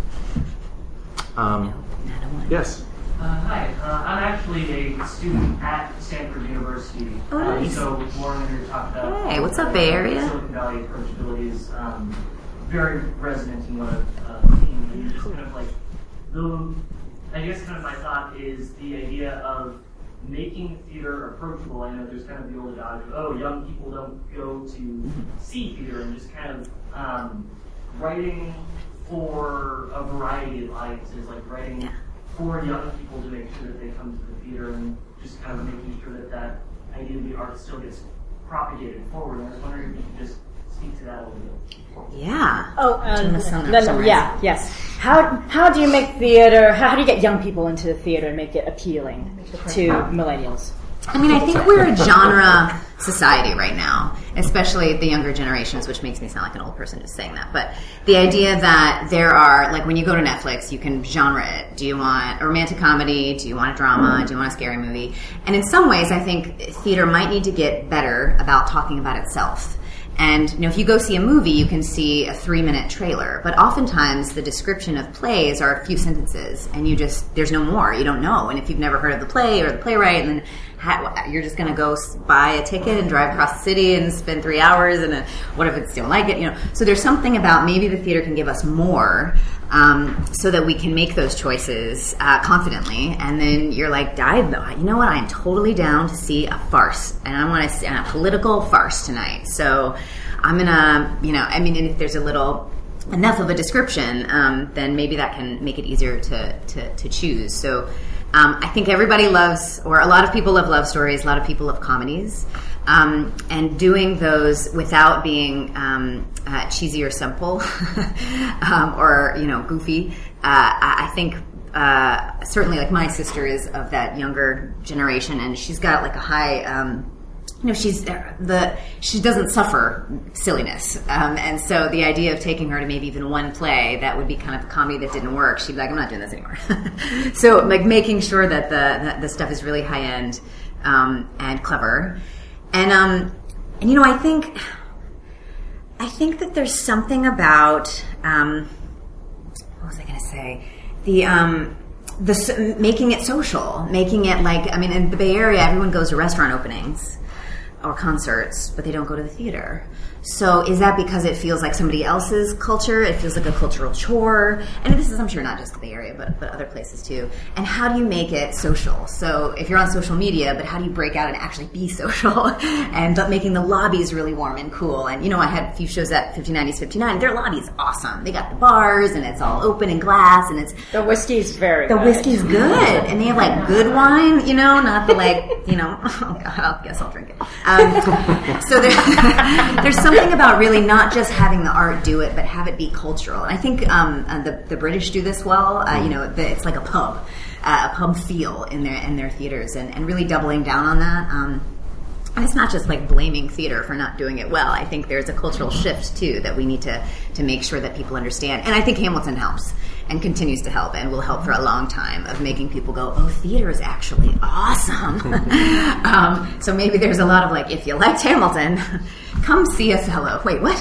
Um, yes. Uh, hi, uh, I'm actually a student at Stanford University. Oh, nice. Um, so Lauren here talked about... Hey, what's up, Bay Area? Silicon Valley approachability is um, very resonant in what I've uh, seen. And just kind of like, the, I guess kind of my thought is the idea of making theater approachable. I know there's kind of the old adage of, oh, young people don't go to see theater, and just kind of um, writing for a variety of audiences, like writing for young people to make sure that they come to the theater, and just kind of making sure that that idea of the art still gets propagated forward. And I was wondering if you could just speak to that a little bit. Yeah. Oh, um, Doing some- then, some yeah, yes. How how do you make theater? How do you get young people into the theater and make it appealing to millennials? I mean, I think we're a genre society right now, especially the younger generations, which makes me sound like an old person just saying that. But the idea that there are, like when you go to Netflix, you can genre it. Do you want a romantic comedy? Do you want a drama? Do you want a scary movie? And in some ways, I think theater might need to get better about talking about itself. And you know, if you go see a movie, you can see a three-minute trailer. But oftentimes, the description of plays are a few sentences, and you just there's no more. You don't know. And if you've never heard of the play or the playwright, and then ha- you're just going to go buy a ticket and drive across the city and spend three hours, and a, what if it's don't like it? You know. So there's something about maybe the theater can give us more, um, so that we can make those choices uh, confidently. And then you're like, dive. You know what? I am totally down to see a farce, and I want to see a political farce tonight. So I'm gonna, you know, I mean, and if there's a little enough of a description, um, then maybe that can make it easier to to, to choose. So um, I think everybody loves, or a lot of people love love stories. A lot of people love comedies, um, and doing those without being um, uh, cheesy or simple, um, or you know, goofy. Uh, I, I think. Uh, certainly, like my sister is of that younger generation, and she's got like a high. Um, You know, she's the she doesn't suffer silliness, um, and so the idea of taking her to maybe even one play that would be kind of a comedy that didn't work, she'd be like, "I'm not doing this anymore." So, like making sure that the that the stuff is really high end um, and clever, and um, and you know, I think I think that there's something about um, what was I going to say the. Um, the making it social, making it like I mean, in the Bay Area, everyone goes to restaurant openings or concerts, but they don't go to the theater. So is that because it feels like somebody else's culture? It feels like a cultural chore? And this is, I'm sure, not just the Bay Area, but, but other places too. And how do you make it social? So if you're on social media, but how do you break out and actually be social? And but making the lobbies really warm and cool. And, you know, I had a few shows at fifty nineties fifty-nine. Their lobby's awesome. They got the bars, and it's all open and glass, and it's... The whiskey's very The good. whiskey's good. And they have, like, good wine, you know, not the, like, you know... Oh, God, I guess I'll drink it. Um, so there, there's something about really not just having the art do it, but have it be cultural. And I think um, uh, the the British do this well. Uh, you know, the, it's like a pub, uh, a pub feel in their in their theaters, and, and really doubling down on that. Um, and it's not just like blaming theater for not doing it well. I think there's a cultural shift too that we need to to make sure that people understand. And I think Hamilton helps and continues to help and will help for a long time of making people go, oh, theater is actually awesome. um, so maybe there's a lot of like, if you liked Hamilton, come see Othello. Wait, what?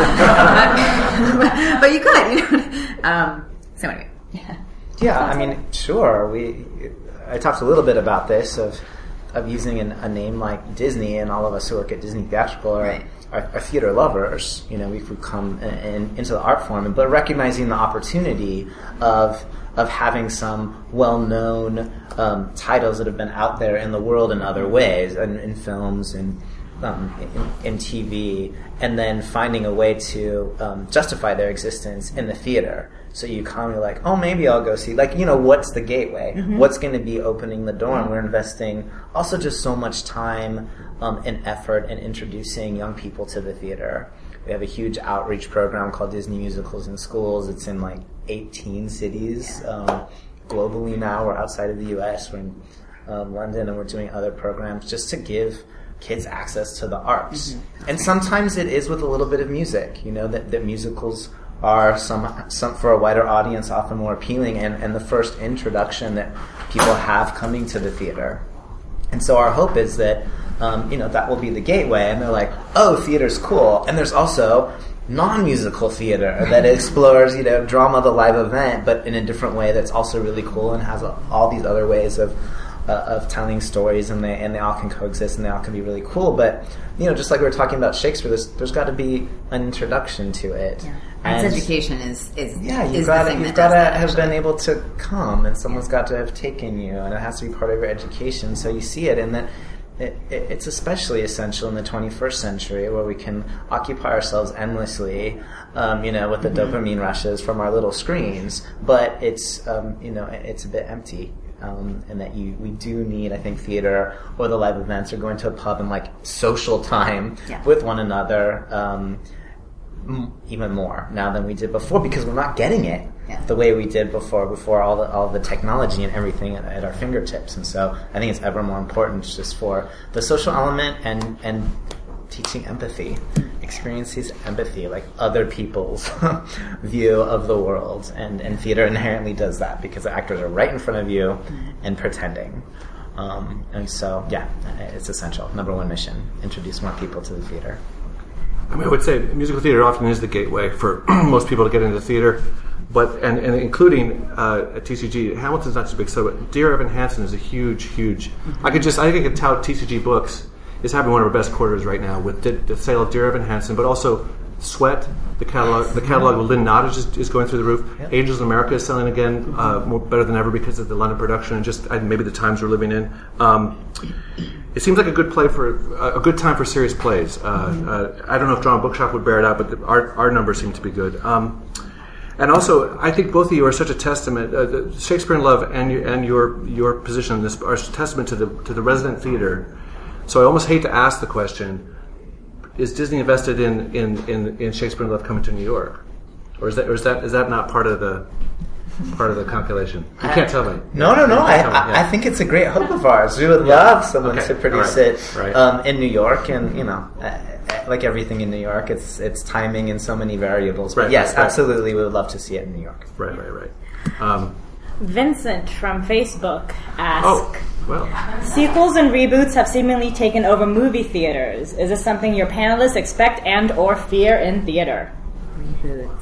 but, but you could, you know. Um, so anyway, yeah. Yeah, I mean, sure. We I talked a little bit about this of of using an, a name like Disney, and all of us who work at Disney Theatrical are, Right. are, are theater lovers. You know, we've come in, in, into the art form, but recognizing the opportunity of of having some well-known um, titles that have been out there in the world in other ways, and in films and um, in, in T V, and then finding a way to um, justify their existence in the theater. So you come, you're like, oh, maybe I'll go see. Like, you know, what's the gateway? Mm-hmm. What's going to be opening the door? And we're investing also just so much time um, and effort in introducing young people to the theater. We have a huge outreach program called Disney Musicals in Schools. It's in like eighteen cities um, globally now. We're outside of the U S. We're in um, London, and we're doing other programs just to give kids access to the arts. Mm-hmm. And sometimes it is with a little bit of music, you know, that, that musicals are some, some for a wider audience often more appealing and, and the first introduction that people have coming to the theater. And so our hope is that um, you know, that will be the gateway, and they're like, oh, theater's cool. And there's also non-musical theater that explores, you know, drama, the live event, but in a different way that's also really cool and has a, all these other ways of uh, of telling stories, and they and they all can coexist and they all can be really cool. But you know, just like we were talking about Shakespeare, there's there's got to be an introduction to it. Yeah. And its education is is yeah, you've is got the to thing you've that got to does that, have actually. been able to come, and someone's got to have taken you, and it has to be part of your education. So you see it, and that. It, it, it's especially essential in the twenty-first century, where we can occupy ourselves endlessly, um, you know, with the mm-hmm. dopamine rushes from our little screens. But it's, um, you know, it's a bit empty, um, and that you we do need, I think, theater or the live events or going to a pub and like social time yeah. with one another. Um, even more now than we did before, because we're not getting it yeah. the way we did before before all the all the technology and everything at, at our fingertips. And so I think it's ever more important just for the social element and and teaching empathy, experiences empathy, like other people's view of the world. And, and theater inherently does that, because the actors are right in front of you and pretending. Um, and so, yeah, it's essential. Number one mission, introduce more people to the theater. I mean, I would say musical theater often is the gateway for most people to get into theater, but and, and including uh, at T C G, Hamilton's not so big. So, but Dear Evan Hansen is a huge, huge. I could just, I think I could tout T C G Books is having one of our best quarters right now with the, the sale of Dear Evan Hansen, but also Sweat, the catalog, the catalog with Lynn Nottage is, is going through the roof. Yep. Angels in America is selling again, uh, more better than ever because of the London production and just and maybe the times we're living in. Um, It seems like a good play for uh, a good time for serious plays. Uh, mm-hmm. uh, I don't know if Drama Bookshop would bear it out, but the, our our numbers seem to be good. Um, and also, I think both of you are such a testament. Uh, the Shakespeare in Love and you, and your your position in this are a testament to the to the resident theater. So I almost hate to ask the question: is Disney invested in in, in, in Shakespeare in Love coming to New York, or is that or is that is that not part of the part of the calculation? You can't tell me. No, no, no. I, me, yeah. I, I think it's a great hope of ours. We would yeah. love someone okay. to produce right. it right. Um, in New York, and you know, uh, like everything in New York, it's it's timing and so many variables. But right, yes, right. absolutely, we would love to see it in New York. Right, right, right. Um, Vincent from Facebook asks, oh, well. sequels and reboots have seemingly taken over movie theaters. Is this something your panelists expect and or fear in theater? Reboots.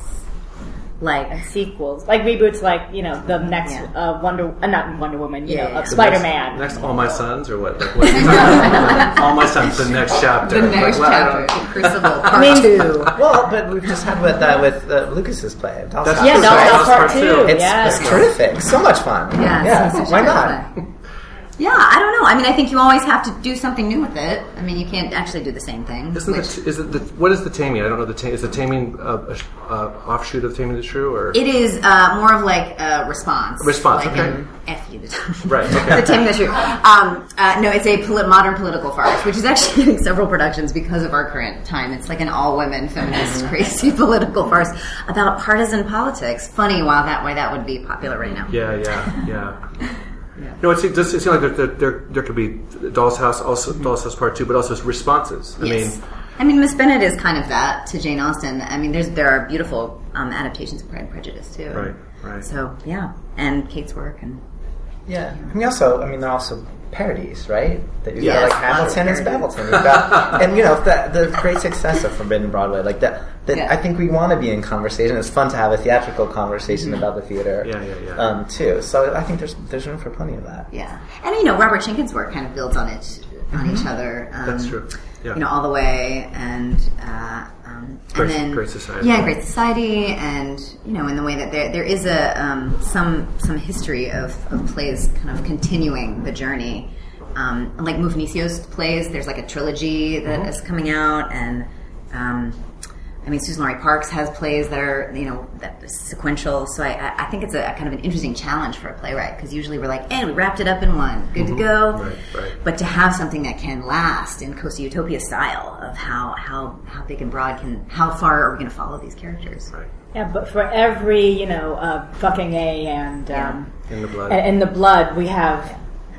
Like sequels, like reboots, like you know the next yeah. uh, Wonder, uh, not Wonder Woman, you yeah, know, yeah. of Spider-Man. Next, next All My Sons, or what? Like, what All My Sons, the next chapter. The next like, chapter, The Crucible, Part I mean, Two. Well, but we've just had with uh, with uh, Lucas's play. Doll's That's House. Yeah, true. Doll's Right? House Part Part Two. Two. It's, Yes. it's terrific. So much fun. Yeah, yeah. it's Why such a not? good play. Yeah, I don't know. I mean, I think you always have to do something new with it. I mean, you can't actually do the same thing. Isn't which, the, is it the, what is the Taming? I don't know. The ta- is the Taming uh, a, uh, offshoot of Taming the Shrew, or it is uh, more of like a response. Response, like okay. an F you the Right, okay. The Taming the Shrew. Um, uh, no, it's a poli- modern political farce, which is actually getting several productions because of our current time. It's like an all-women, feminist, crazy political farce about partisan politics. Funny, why that why that would be popular right now. Yeah, yeah, yeah. Yeah. No, it does seem like there, there, there, there could be Doll's House, also mm-hmm. Doll's House Part Two, but also responses. I yes. mean, I mean, Miss Bennet is kind of that to Jane Austen. I mean, there's there are beautiful um, adaptations of Pride and Prejudice too. Right, right. So yeah, and Kate's work and Yeah. I mean, also, I mean, they're also parodies, right? That you've Yes, got like lots of Hamilton is parodies. Babylton. You've got, and you know, the, the great success of Forbidden Broadway, like that. that Yeah. I think we want to be in conversation. It's fun to have a theatrical conversation Mm-hmm. about the theater, Yeah, yeah, yeah. Um, too. So I think there's there's room for plenty of that. yeah, and you know, Robert Jenkins' work kind of builds on it on each other. Um, That's true. Yeah. You know, All the Way and uh, um, Great- and then Great Society. Yeah, Great Society, and you know, in the way that there there is a um, some some history of, of plays kind of continuing the journey. Um, like Mufnicio's plays, there's like a trilogy that Mm-hmm. is coming out, and um, I mean, Susan Laurie Parks has plays that are, you know, that is sequential. So I, I think it's a, a kind of an interesting challenge for a playwright, because usually we're like, "Hey, we wrapped it up in one, good Mm-hmm. to go." Right, right. But to have something that can last in Costa Utopia style of how how how big and broad can, how far are we going to follow these characters? Right. Yeah, but for every you know uh, fucking A and Yeah. um, In the blood. and in the blood we have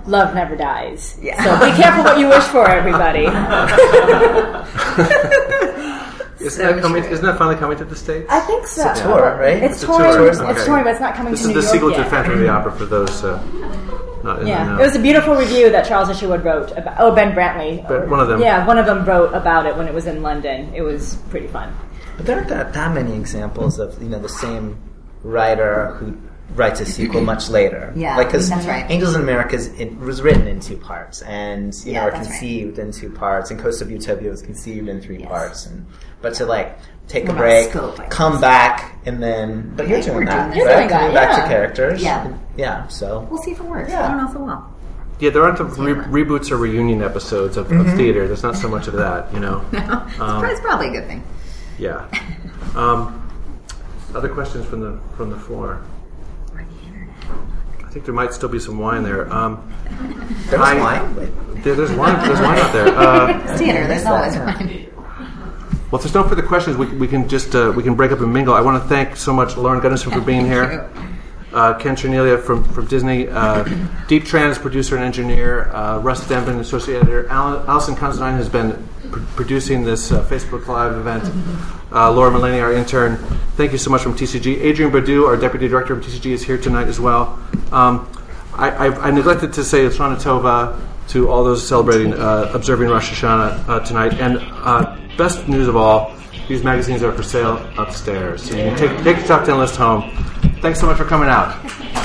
love never dies. Yeah. So be careful what you wish for, everybody. Isn't, So that coming, true. isn't that finally coming to the States? I think so. It's a tour, right? It's It's a touring. tour. It's Okay. touring, but it's not coming This to is New the York sequel yet. to Phantom of the Opera for those uh, not in Yeah, the know. it was a beautiful review that Charles Isherwood wrote about. Oh, Ben Brantley. But one of them. Yeah, one of them wrote about it when it was in London. It was pretty fun. But there aren't that, that many examples of you know the same writer who writes a sequel much later. Yeah, like because that's right. Angels in America is, it was written in two parts, and you Yeah, know, or that's right. conceived in two parts, and Coast of Utopia was conceived in three Yes. parts. And but to like take What a about break, scope, I come guess? back, and then but you're Right, doing we're that, doing You're right? doing that, Coming back yeah. to characters, Yeah. yeah. So We'll see if it works. Yeah. I don't know if it will. Yeah, there aren't the re- reboots or reunion episodes of, of theater. There's not so much of that, you know. No, Um, it's probably a good thing. Yeah. Um, other questions from the from the floor? Or the internet. I think there might still be some wine there. Um, there's I- wine. Wait. there, there's wine. There's wine out there. Uh, It's theater. There's always one. well, if there's no further questions, we, we can just uh, we can break up and mingle. I want to thank so much Lauren Gunnison for being here. Uh, Ken Cernelia from, from Disney, uh, Deep Tran is producer and engineer, uh, Russ Denton, associate editor, Alan, Allison Considine has been pr- producing this uh, Facebook Live event, uh, Laura Mulaney, our intern. Thank you so much from T C G. Adrian Badu, our deputy director of T C G, is here tonight as well. Um, I, I, I neglected to say Shana Tova to all those celebrating, uh, observing Rosh Hashanah uh, tonight. And uh, best news of all, these magazines are for sale upstairs. So you can take, take your top ten list home. Thanks so much for coming out.